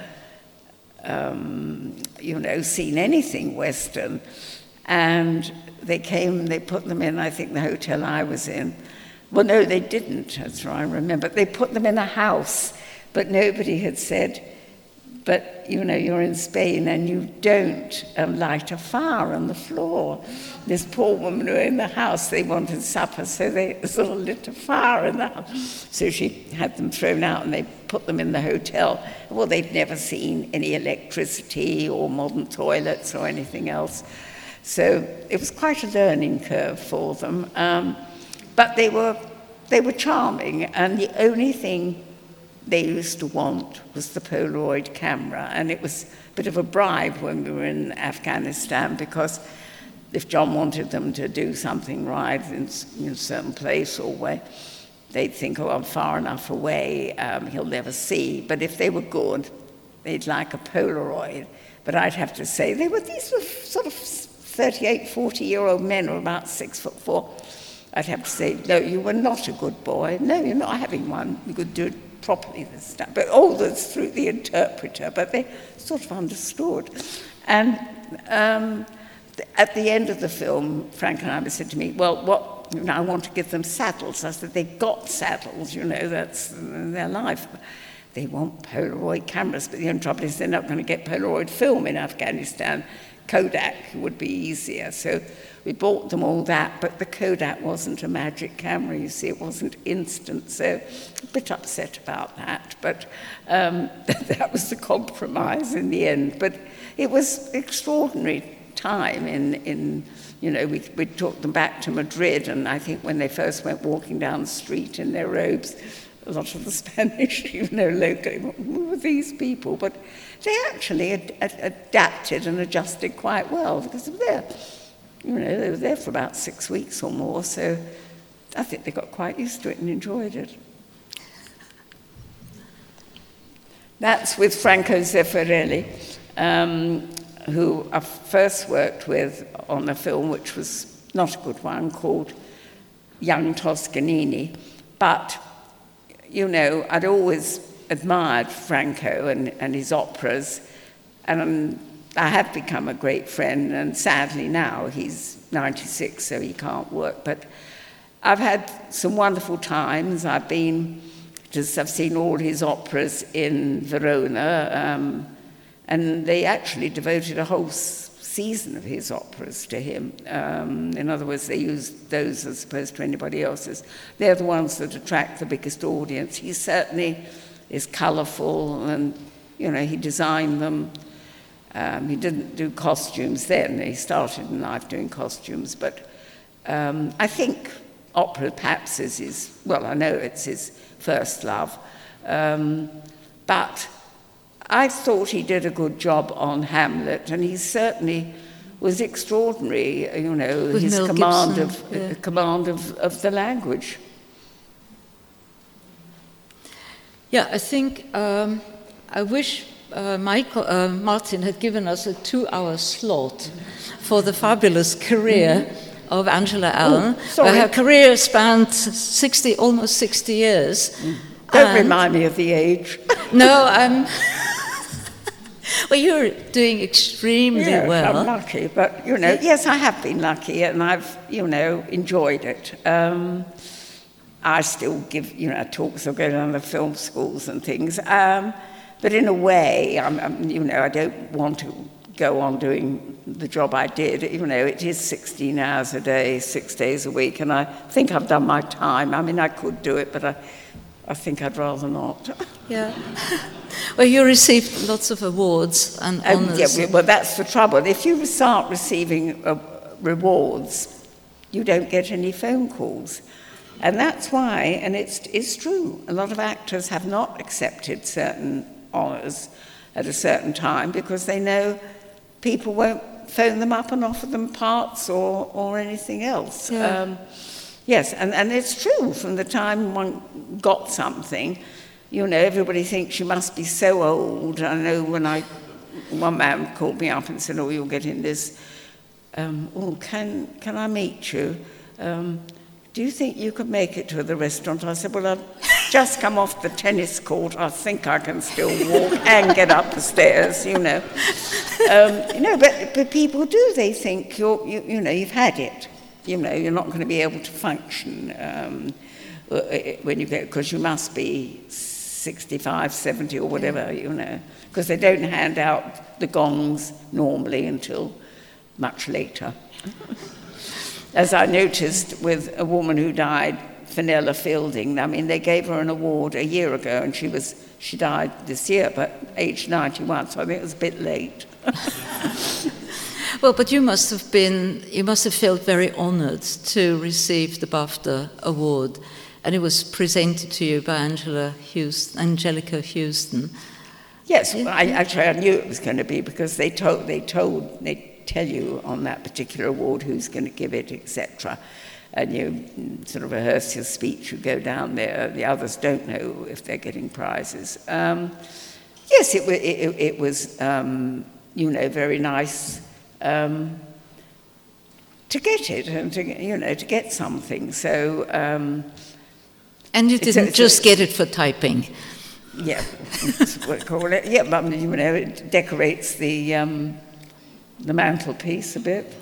you know, seen anything Western. And they came, they put them in, I think, the hotel I was in. Well, no, they didn't, that's what I remember. They put them in a house, but nobody had said, but, you know, you're in Spain and you don't light a fire on the floor. This poor woman who were in the house, they wanted supper, so they sort of lit a fire in the house. So she had them thrown out, and they put them in the hotel. Well, they'd never seen any electricity or modern toilets or anything else. So it was quite a learning curve for them. But they were charming, and the only thing they used to want was the Polaroid camera, and it was a bit of a bribe when we were in Afghanistan, because if John wanted them to do something right in a certain place or way, they'd think, oh, I'm far enough away, he'll never see. But if they were good, they'd like a Polaroid. But I'd have to say, these were sort of 38, 40-year-old men who were about 6'4". I'd have to say, no, you were not a good boy. No, you're not having one. You could do it properly this time. But all that's through the interpreter, but they sort of understood. And at the end of the film, Frank and I said to me, well, I want to give them saddles. I said, they got saddles, that's their life. They want Polaroid cameras, but the only trouble is they're not going to get Polaroid film in Afghanistan. Kodak would be easier. So we bought them all that, but the Kodak wasn't a magic camera, you see, it wasn't instant, so a bit upset about that. But that was the compromise in the end. But it was extraordinary time we took them back to Madrid, and I think when they first went walking down the street in their robes, a lot of the Spanish, locally, who were these people? But they actually adapted and adjusted quite well, because they were there. They were there for about 6 weeks or more, so I think they got quite used to it and enjoyed it. That's with Franco Zeffirelli, who I first worked with on a film which was not a good one, called Young Toscanini. But, I'd always admired Franco and his operas, and I have become a great friend, and sadly now he's 96, so he can't work. But I've had some wonderful times. I've seen all his operas in Verona, and they actually devoted a whole season of his operas to him. In other words, they used those as opposed to anybody else's. They're the ones that attract the biggest audience. He certainly is colourful, and, he designed them. He didn't do costumes then. He started in life doing costumes. But I think opera perhaps is I know it's his first love. But I thought he did a good job on Hamlet, and he certainly was extraordinary, with his Mel command Gibson, command of the language. Yeah, I think I wish Martin had given us a 2-hour slot for the fabulous career of Angela Allen. Her career spanned almost 60 years. Don't remind me of the age. No, well, you're doing extremely well. I'm lucky, but, yes, I have been lucky, and I've, enjoyed it. I still give, talks or go down to film schools and things. But in a way, I don't want to go on doing the job I did. It is 16 hours a day, 6 days a week, and I think I've done my time. I mean, I could do it, but I think I'd rather not. Yeah. Well, you received lots of awards and honours. Yeah, well, that's the trouble. If you start receiving rewards, you don't get any phone calls. And that's why, and it's true, a lot of actors have not accepted certain honours at a certain time because they know people won't phone them up and offer them parts or anything else. Yeah. Yes, and it's true. From the time one got something, everybody thinks you must be so old. I know one man called me up and said, you'll get in this. Can I meet you? Do you think you could make it to the restaurant? I said, well, I've just come off the tennis court. I think I can still walk and get up the stairs, but people do. They think you've had it. You're not going to be able to function when you get, because you must be 65, 70 or whatever, because they don't hand out the gongs normally until much later. As I noticed with a woman who died, Fenella Fielding, I mean, they gave her an award a year ago, and she died this year, but aged 91, so I think it was a bit late. Well, but you must have felt very honoured to receive the BAFTA award. and it was presented to you by Angelica Houston. Yes, I knew it was going to be, because they tell you on that particular award who's going to give it, etc. And you sort of rehearse your speech, you go down there, the others don't know if they're getting prizes. Yes, it was, very nice to get it and to get something. So. And you didn't just get it for typing. Yeah, that's what I call it. Yeah, but it decorates the mantelpiece a bit.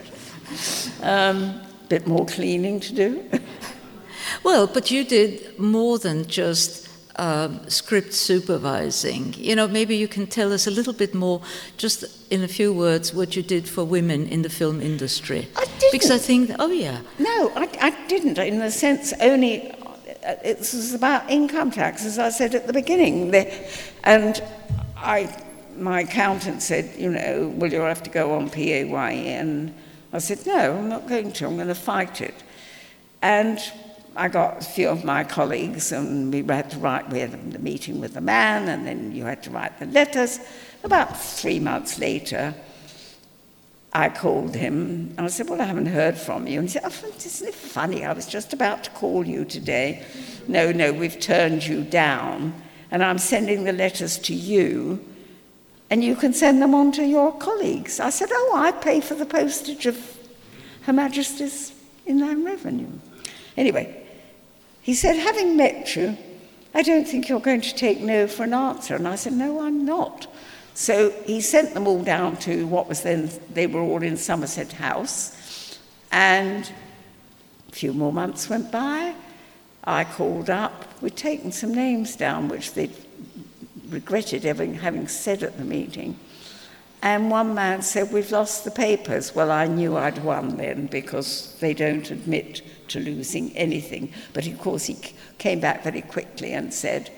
Bit more cleaning to do. Well, but you did more than just script supervising. Maybe you can tell us a little bit more, just in a few words, what you did for women in the film industry. I didn't. Because I think, oh yeah. No, I didn't, in the sense only, it was about income tax, as I said at the beginning. And my accountant said, well, you'll have to go on PAYE. And I said, no, I'm not going to. I'm going to fight it. And I got a few of my colleagues, and we had the meeting with the man, and then you had to write the letters. About 3 months later, I called him. I said, well, I haven't heard from you. And he said, oh, isn't it funny? I was just about to call you today. No, we've turned you down, and I'm sending the letters to you, and you can send them on to your colleagues. I said, oh, I pay for the postage of Her Majesty's Inland Revenue. Anyway, he said, having met you, I don't think you're going to take no for an answer. And I said, no, I'm not. So he sent them all down to what was then, they were all in Somerset House. And a few more months went by. I called up. We'd taken some names down, which they'd regretted having said at the meeting. And one man said, we've lost the papers. Well, I knew I'd won then, because they don't admit to losing anything. But of course, he came back very quickly and said,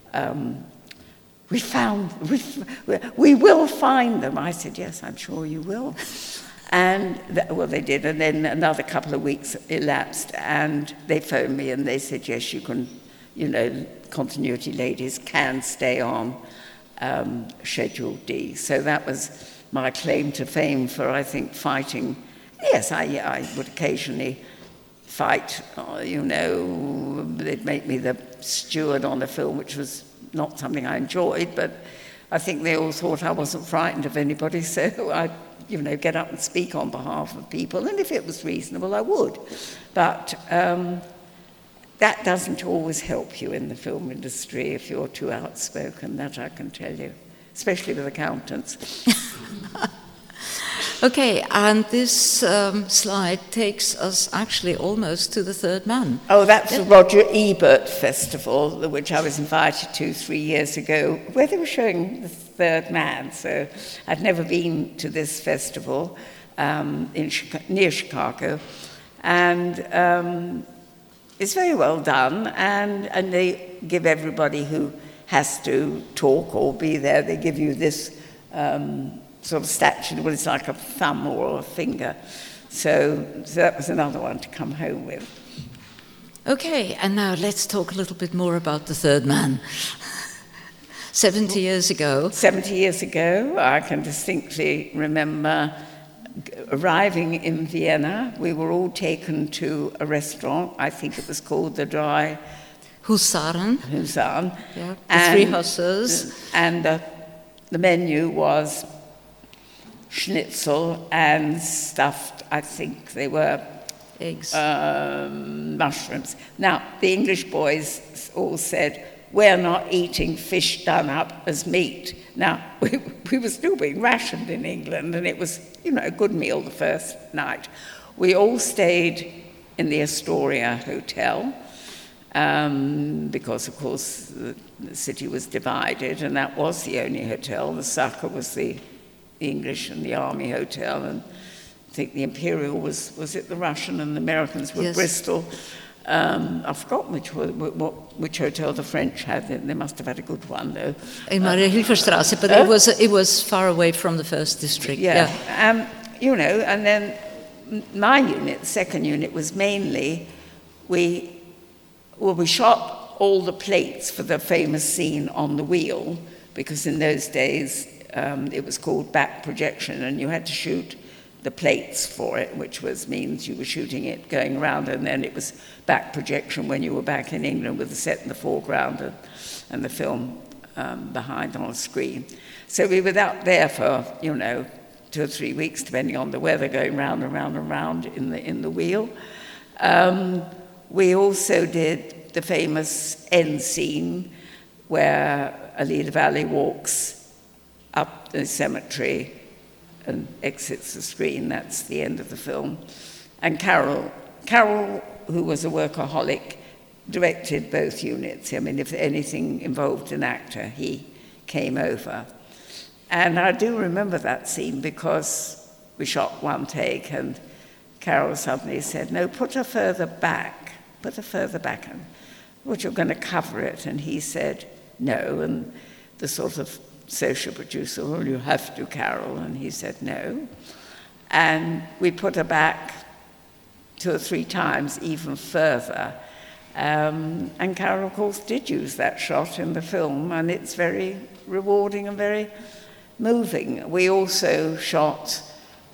we will find them. I said, yes, I'm sure you will. And, they did. And then another couple of weeks elapsed, and they phoned me and they said, yes, you can, continuity ladies can stay on Schedule D. So that was my claim to fame for, I think, fighting. Yes, I would occasionally fight, they'd make me the steward on the film, which was not something I enjoyed, but I think they all thought I wasn't frightened of anybody, so I'd, get up and speak on behalf of people, and if it was reasonable, I would. But that doesn't always help you in the film industry if you're too outspoken, that I can tell you, especially with accountants. Okay, and this slide takes us actually almost to The Third Man. Oh, that's the Roger Ebert Festival, which I was invited to 3 years ago, where they were showing The Third Man. So I'd never been to this festival near Chicago. And it's very well done, and they give everybody who has to talk or be there, they give you this sort of statue, well, it's like a thumb or a finger. So that was another one to come home with. Okay, and now let's talk a little bit more about The Third Man. 70 years ago. 70 years ago, I can distinctly remember arriving in Vienna. We were all taken to a restaurant. I think it was called the Drei Husaren. Yeah, the Three Hussars. And the menu was schnitzel and stuffed, I think they were eggs, mushrooms. Now, the English boys all said, we're not eating fish done up as meat. Now, we were still being rationed in England, and it was, a good meal the first night. We all stayed in the Astoria Hotel, because, of course, the city was divided, and that was the only hotel. The Sacher was the English and the Army Hotel, and I think the Imperial was it the Russian, and the Americans were yes. Bristol. I've forgotten which hotel the French had. They must have had a good one, though. In Mariahilferstrasse, but it was far away from the first district. Yeah. And then my unit, the second unit, was mainly we well, we shot all the plates for the famous scene on the wheel, because in those days it was called back projection, and you had to shoot the plates for it, which means you were shooting it going around, and then it was back projection when you were back in England with the set in the foreground and the film behind on a screen. So we were out there for, 2 or 3 weeks, depending on the weather, going round and round and round in the wheel. We also did the famous end scene where Alida Valli walks up the cemetery and exits the screen. That's the end of the film. And Carol, who was a workaholic, directed both units. I mean, if anything involved an actor, he came over. And I do remember that scene because we shot one take and Carol suddenly said, no, put her further back, and what, you're going to cover it? And he said, no, and the sort of social producer, well, you have to, Carol, and he said no. And we put her back 2 or 3 times, even further. And Carol, of course, did use that shot in the film, and it's very rewarding and very moving. We also shot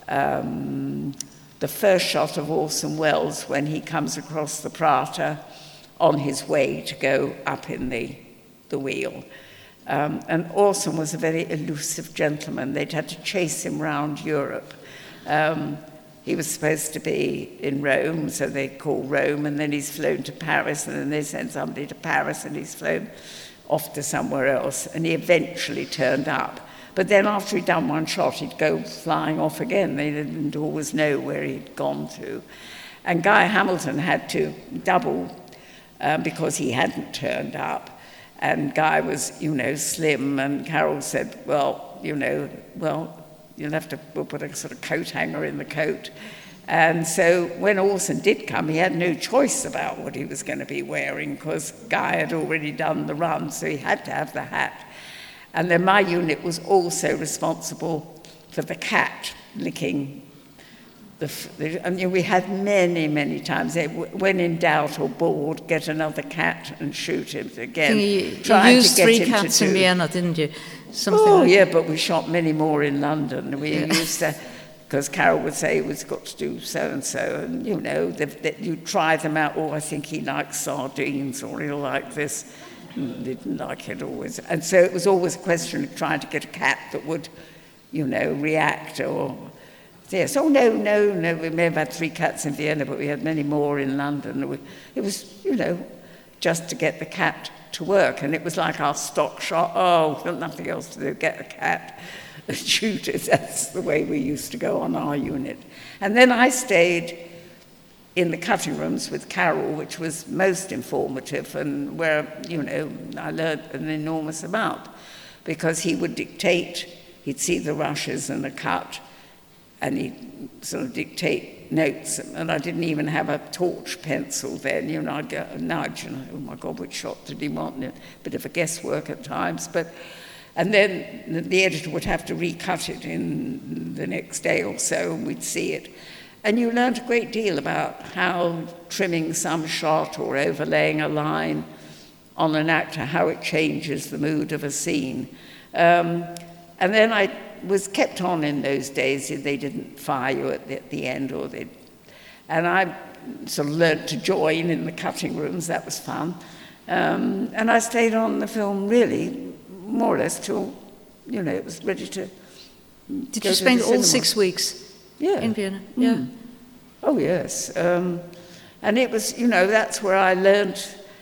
the first shot of Orson Welles when he comes across the Prater on his way to go up in the wheel. And Orson was a very elusive gentleman. They'd had to chase him around Europe. He was supposed to be in Rome, so they call Rome, and then he's flown to Paris, and then they send somebody to Paris, and he's flown off to somewhere else, and he eventually turned up. But then after he'd done one shot, he'd go flying off again. They didn't always know where he'd gone to. And Guy Hamilton had to double because he hadn't turned up. And Guy was, slim, and Carol said, we'll put a sort of coat hanger in the coat. And so when Orson did come, he had no choice about what he was going to be wearing because Guy had already done the run, so he had to have the hat. And then my unit was also responsible for the cat licking we had many, many times, when in doubt or bored, get another cat and shoot him again. You used 3 cats in Vienna, didn't you? Yeah, but we shot many more in London. We used to, because Carol would say we've got to do so-and-so, and, you try them out. I think he likes sardines, or he'll like this. Didn't like it always. And so it was always a question of trying to get a cat that would, react or... Yes. Oh, no. We may have had 3 cats in Vienna, but we had many more in London. It was, just to get the cat to work. And it was like our stock shot. Oh, we've got nothing else to do. Get a cat and shoot it. That's the way we used to go on our unit. And then I stayed in the cutting rooms with Carol, which was most informative and where, I learned an enormous amount. Because he would dictate, he'd see the rushes and the cut, and he'd sort of dictate notes, and I didn't even have a torch pencil then. I'd get a nudge, and oh my God, which shot did he want? A bit of a guesswork at times, and then the editor would have to recut it in the next day or so, and we'd see it. And you learned a great deal about how trimming some shot or overlaying a line on an actor, how it changes the mood of a scene. And then I was kept on in those days. They didn't fire you at the end, and I sort of learned to join in the cutting rooms. That was fun. And I stayed on the film really more or less till, it was ready to Did you spend all 6 weeks in Vienna? Yeah. Oh, yes. And it was, that's where I learned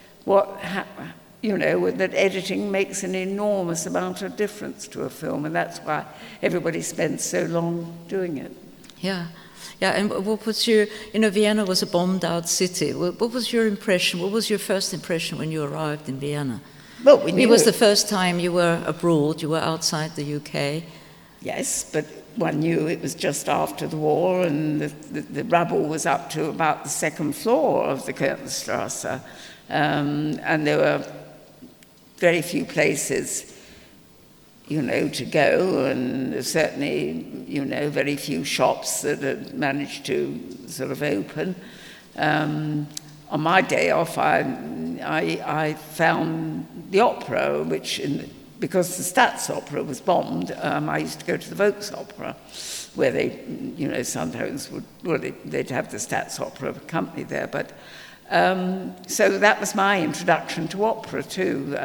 that editing makes an enormous amount of difference to a film, and that's why everybody spends so long doing it. Yeah, and what was your, Vienna was a bombed-out city. What was your impression? What was your first impression when you arrived in Vienna? Well, it was the first time you were abroad, you were outside the UK. Yes, but one knew it was just after the war, and the rubble was up to about the 2nd floor of the Königstrasse, and there were very few places, to go, and certainly, very few shops that had managed to sort of open. On my day off, I I found the opera, which, because the Staatsoper was bombed, I used to go to the Volksopera, where they, you know, sometimes they'd have the Staatsoper company there. But so that was my introduction to opera too.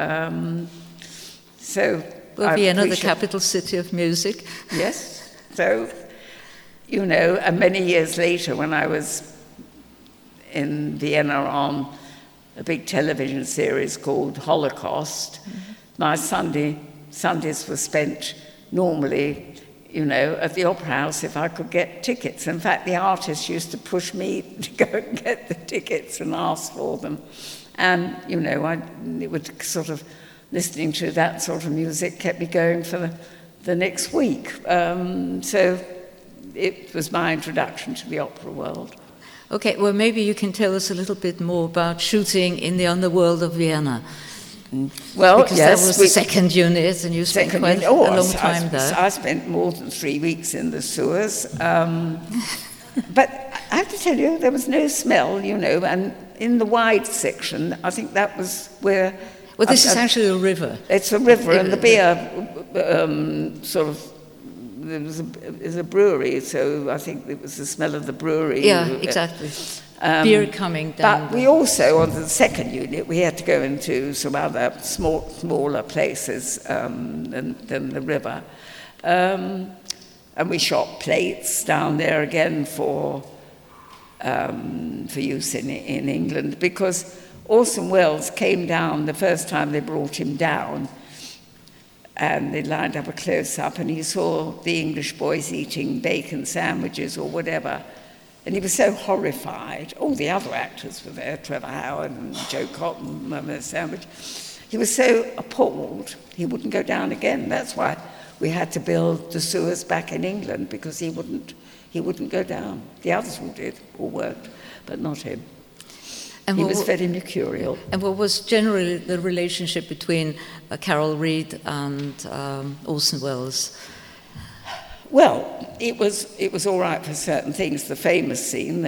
Well, Vienna, the capital city of music. Yes. So, you know, and many years later, when I was in Vienna on a big television series called Holocaust, my Sundays were spent normally, you know, at the Opera House if I could get tickets. In fact, the artists used to push me to go and get the tickets and ask for them. And, you know, it would sort of, listening to that sort of music kept me going for the next week. So it was my introduction to the opera world. Okay, well, maybe you can tell us a little bit more about shooting in the underworld of Vienna. Well, because yes, that was the second unit, and you spent quite a long time there. I spent more than 3 weeks in the sewers. But I have to tell you, there was no smell, you know, and in the wide section, I think that was where... Well, this is actually a river. It's a river, and the beer sort of... There was a brewery, so I think it was the smell of the brewery. Yeah, exactly. Beer coming down. But we also, on the second unit, we had to go into some other smaller places than the river. And we shot plates down there again for use in England, because Orson Welles came down the first time they brought him down, and they lined up a close-up, and he saw the English boys eating bacon sandwiches or whatever, and he was so horrified. All the other actors were there, Trevor Howard and Joe Cotton, their sandwich. He was so appalled, he wouldn't go down again. That's why we had to build the sewers back in England, because he wouldn't go down. The others all did, all worked, but not him. And he was very mercurial. And what was generally the relationship between Carol Reed and Orson Welles? Well, it was all right for certain things. The famous scene,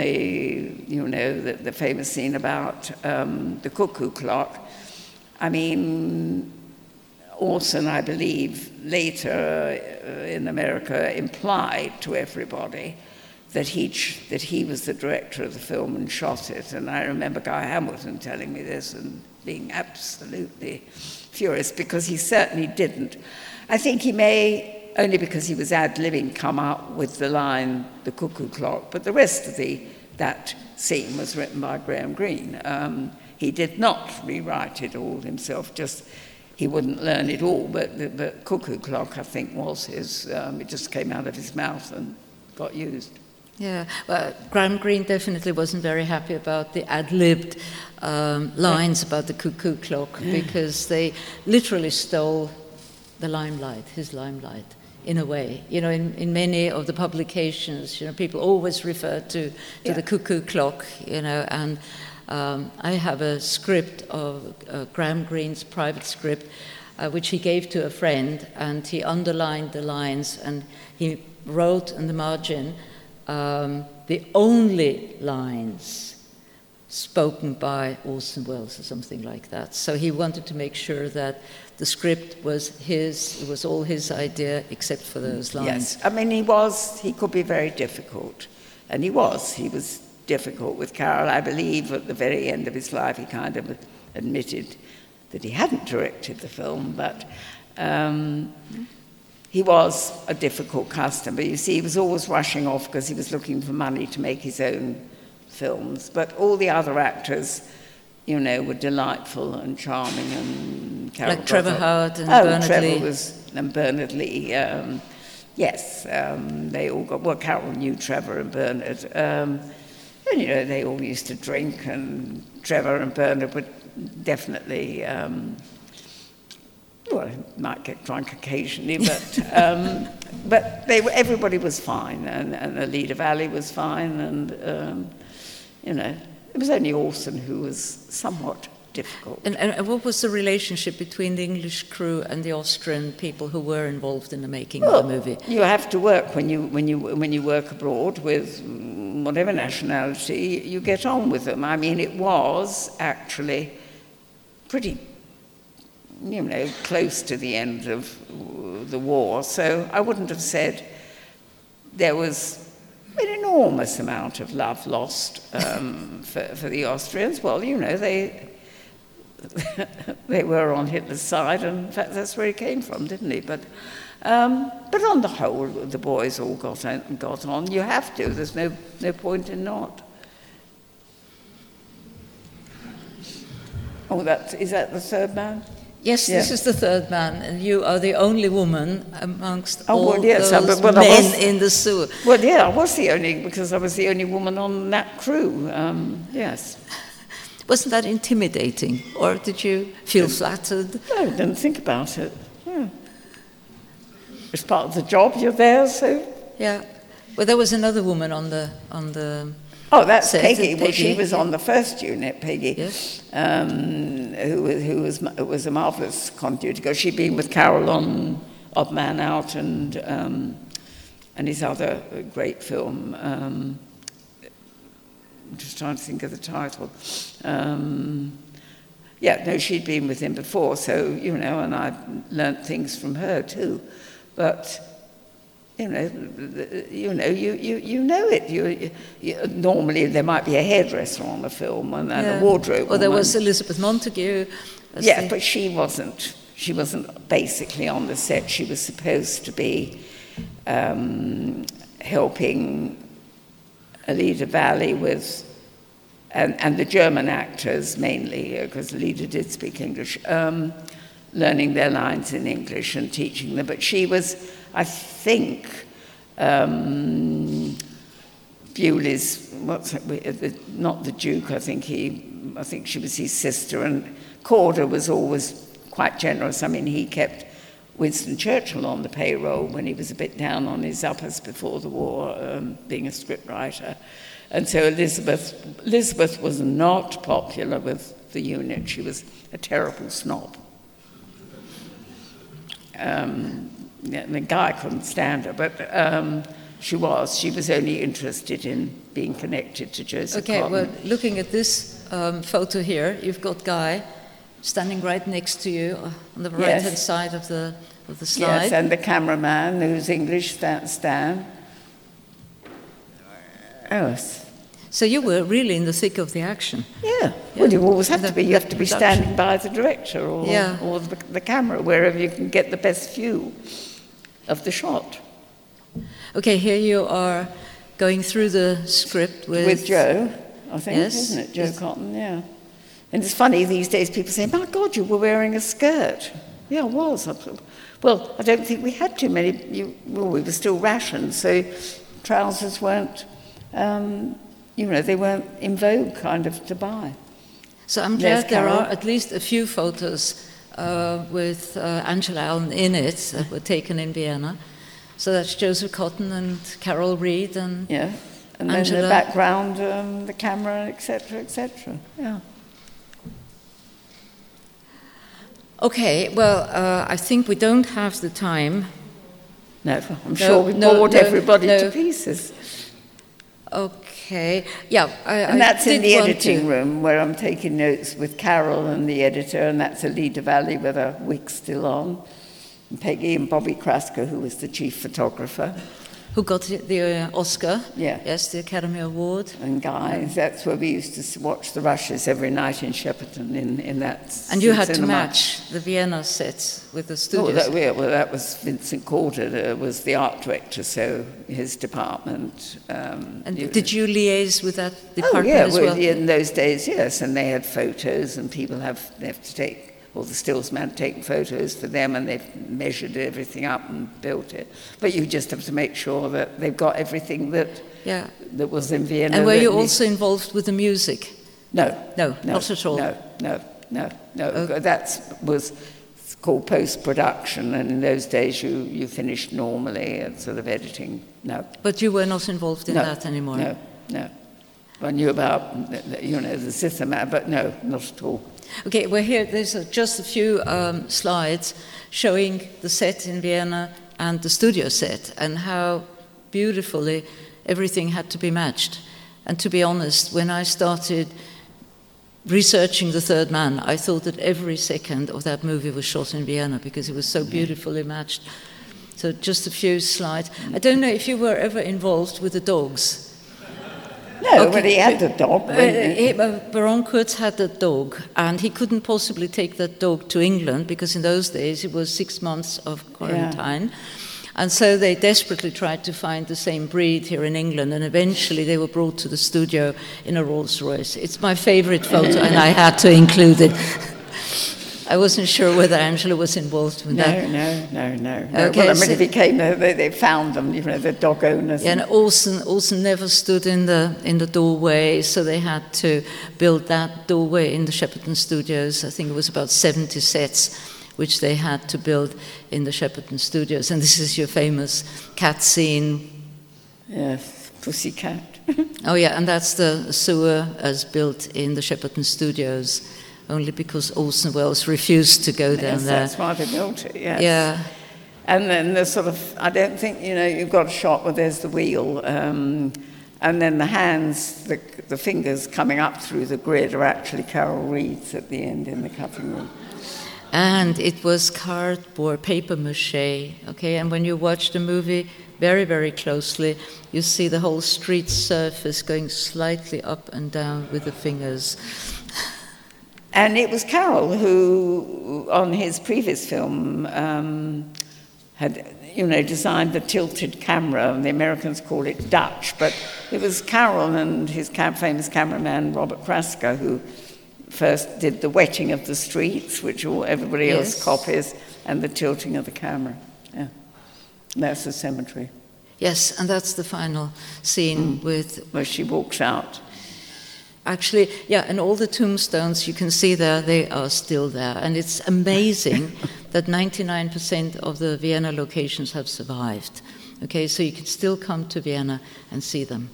the famous scene about the cuckoo clock. I mean, Orson, I believe, later in America implied to everybody that he was the director of the film and shot it. And I remember Guy Hamilton telling me this and being absolutely furious, because he certainly didn't. I think he may, only because he was ad-libbing, come up with the line, the cuckoo clock, but the rest of that scene was written by Graham Greene. He did not rewrite it all himself, just he wouldn't learn it all, but the cuckoo clock, I think, was his. It just came out of his mouth and got used. Yeah, well, Graham Greene definitely wasn't very happy about the ad-libbed lines about the cuckoo clock, because they literally stole the limelight, his limelight, in a way. You know, in many of the publications, you know, people always refer to the cuckoo clock, you know, and I have a script of Graham Greene's private script, which he gave to a friend, and he underlined the lines, and he wrote in the margin, the only lines spoken by Orson Welles, or something like that. So he wanted to make sure that the script was his, it was all his idea, except for those lines. Yes, I mean, he could be very difficult, and he was difficult with Carol. I believe at the very end of his life he kind of admitted that he hadn't directed the film, but he was a difficult customer. You see, he was always rushing off because he was looking for money to make his own films. But all the other actors, you know, were delightful and charming. And Carol like Trevor Howard and Bernard Lee. And Bernard Lee. Yes, they all got. Well, Carol knew Trevor and Bernard, and you know, they all used to drink. And Trevor and Bernard would definitely. Well, might get drunk occasionally, but everybody was fine, and Alida Valli was fine, and you know, it was only Orson who was somewhat difficult. And what was the relationship between the English crew and the Austrian people who were involved in the making of the movie? You have to work when you work abroad with whatever nationality, you get on with them. I mean, it was actually pretty, close to the end of the war. So I wouldn't have said there was an enormous amount of love lost for the Austrians. Well, they were on Hitler's side, and in fact that's where he came from, didn't he? But on the whole, the boys all got on. You have to. There's no point in not. Oh, is that the third man? Yes, this is the third man, and you are the only woman amongst all yes, those men in the sewer. Well, yeah, I was the only, because I was the only woman on that crew, yes. Wasn't that intimidating, or did you feel flattered? No, I didn't think about it. Yeah. It's part of the job, you're there, so... Yeah. Well, there was another woman on the Oh, that's Peggy. Well, she was on the first unit, Peggy, yes. who was a marvellous continuity girl. She'd been with Carol on Odd Man Out and his other great film. I'm just trying to think of the title. She'd been with him before, so, and I learnt things from her too. But... you know it. Normally there might be a hairdresser on the film and a wardrobe. Or there was Elizabeth Montagu. Yeah, but she wasn't. She wasn't basically on the set. She was supposed to be helping Alida Valli with, and the German actors mainly, because Alida did speak English, learning their lines in English and teaching them. But she was, I think, Bewley's, not the Duke, I think she was his sister, and Corder was always quite generous. I mean, he kept Winston Churchill on the payroll when he was a bit down on his uppers before the war, being a scriptwriter. And so Elizabeth was not popular with the unit. She was a terrible snob. The guy couldn't stand her, but she was only interested in being connected to Joseph Cotton. Well, looking at this photo here, you've got Guy standing right next to you on the right-hand side of the slide. Yes, and the cameraman, who's English, Stan. Yes. So you were really in the thick of the action. Yeah. Well, you always have to be. You have to be standing by the director or the camera, wherever you can get the best view of the shot. Okay, here you are going through the script with Joe, I think, isn't it? Joe Cotton, yeah. And it's funny, these days people say, my God, you were wearing a skirt. Yeah, I was. Well, I don't think we had too many. We were still rationed, so trousers weren't... they weren't in vogue kind of to buy. So I'm glad there are at least a few photos with Angela Allen in it that were taken in Vienna. So that's Joseph Cotton and Carol Reed and and Angela. then in the background, the camera, etc., etc. Yeah. Okay, well, I think we don't have the time. No, I'm sure we bored everybody to pieces. Okay, yeah. And that's in the editing room where I'm taking notes with Carol and the editor, and that's Alida Valli with her wig still on, and Peggy and Bobby Krasker, who was the chief photographer. Who got the Oscar? Yeah. Yes, the Academy Award. And Guy, that's where we used to watch the rushes every night in Shepperton in that And you had cinema. to match the Vienna sets with the studios. That was Vincent Corder, was the art director, so his department. And did you liaise with that department as well? In those days, yes, and they had photos, and people they have to take, or the stills man taking photos for them, and they've measured everything up and built it. But you just have to make sure that they've got everything that was in Vienna. And were you also involved with the music? No, not at all. No. Okay. That was called post-production, and in those days you finished normally and sort of editing. No. But you were not involved in that anymore? No. I knew about, the Zitherman, but no, not at all. Okay, well here there's just a few slides showing the set in Vienna and the studio set and how beautifully everything had to be matched. And to be honest, when I started researching The Third Man, I thought that every second of that movie was shot in Vienna because it was so beautifully matched. So just a few slides. I don't know if you were ever involved with the dogs. No, but he had the dog. Baron Kurz had a dog, and he couldn't possibly take that dog to England because in those days it was 6 months of quarantine. Yeah. And so they desperately tried to find the same breed here in England, and eventually they were brought to the studio in a Rolls-Royce. It's my favorite photo, and I had to include it. I wasn't sure whether Angela was involved with that. No. Okay, well, I mean, it became, they found them, the dog owners. Yeah, and Olsen never stood in the doorway, so they had to build that doorway in the Shepperton Studios. I think it was about 70 sets, which they had to build in the Shepperton Studios. And this is your famous cat scene. Yes, Pussycat. Oh yeah, and that's the sewer as built in the Shepperton Studios, only because Orson Welles refused to go down there. That's why they built it, yes. Yeah. And then the sort of, I don't think, you've got a shot where there's the wheel, and then the hands, the fingers coming up through the grid are actually Carol Reed's at the end in the cutting room. And it was cardboard, paper mache, okay? And when you watch the movie very, very closely, you see the whole street surface going slightly up and down with the fingers. And it was Carroll who, on his previous film, had, designed the tilted camera, and the Americans call it Dutch, but it was Carroll and his famous cameraman, Robert Krasker, who first did the wetting of the streets, which everybody else copies, and the tilting of the camera. Yeah, that's the cemetery. Yes, and that's the final scene with... where she walks out. Actually, yeah, and all the tombstones you can see there, they are still there. And it's amazing that 99% of the Vienna locations have survived. Okay, so you can still come to Vienna and see them.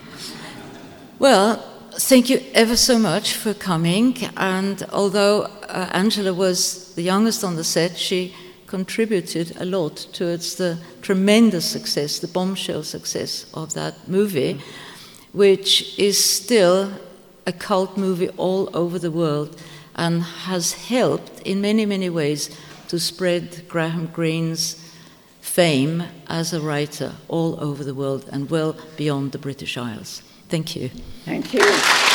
Well, thank you ever so much for coming. And although Angela was the youngest on the set, she contributed a lot towards the tremendous success, the bombshell success of that movie, which is still a cult movie all over the world and has helped in many, many ways to spread Graham Greene's fame as a writer all over the world and well beyond the British Isles. Thank you. Thank you.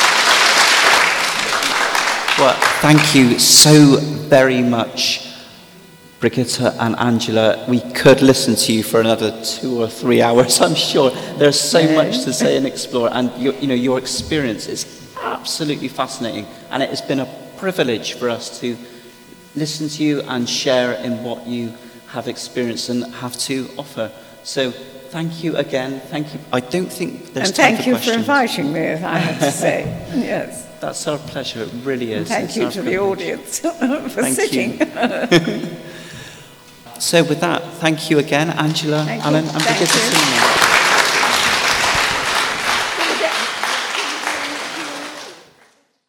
Well, thank you so very much, Brigitte and Angela. We could listen to you for another 2 or 3 hours, I'm sure. There's so much to say and explore, and your experience is absolutely fascinating, and it has been a privilege for us to listen to you and share in what you have experienced and have to offer. So thank you again. Thank you. I don't think there's time for questions. And thank you for inviting me, I have to say. Yes. That's our pleasure. It really is. And thank you to the audience for sitting. So with that, thank you again, Angela, Alan, and Brigitte Timerman.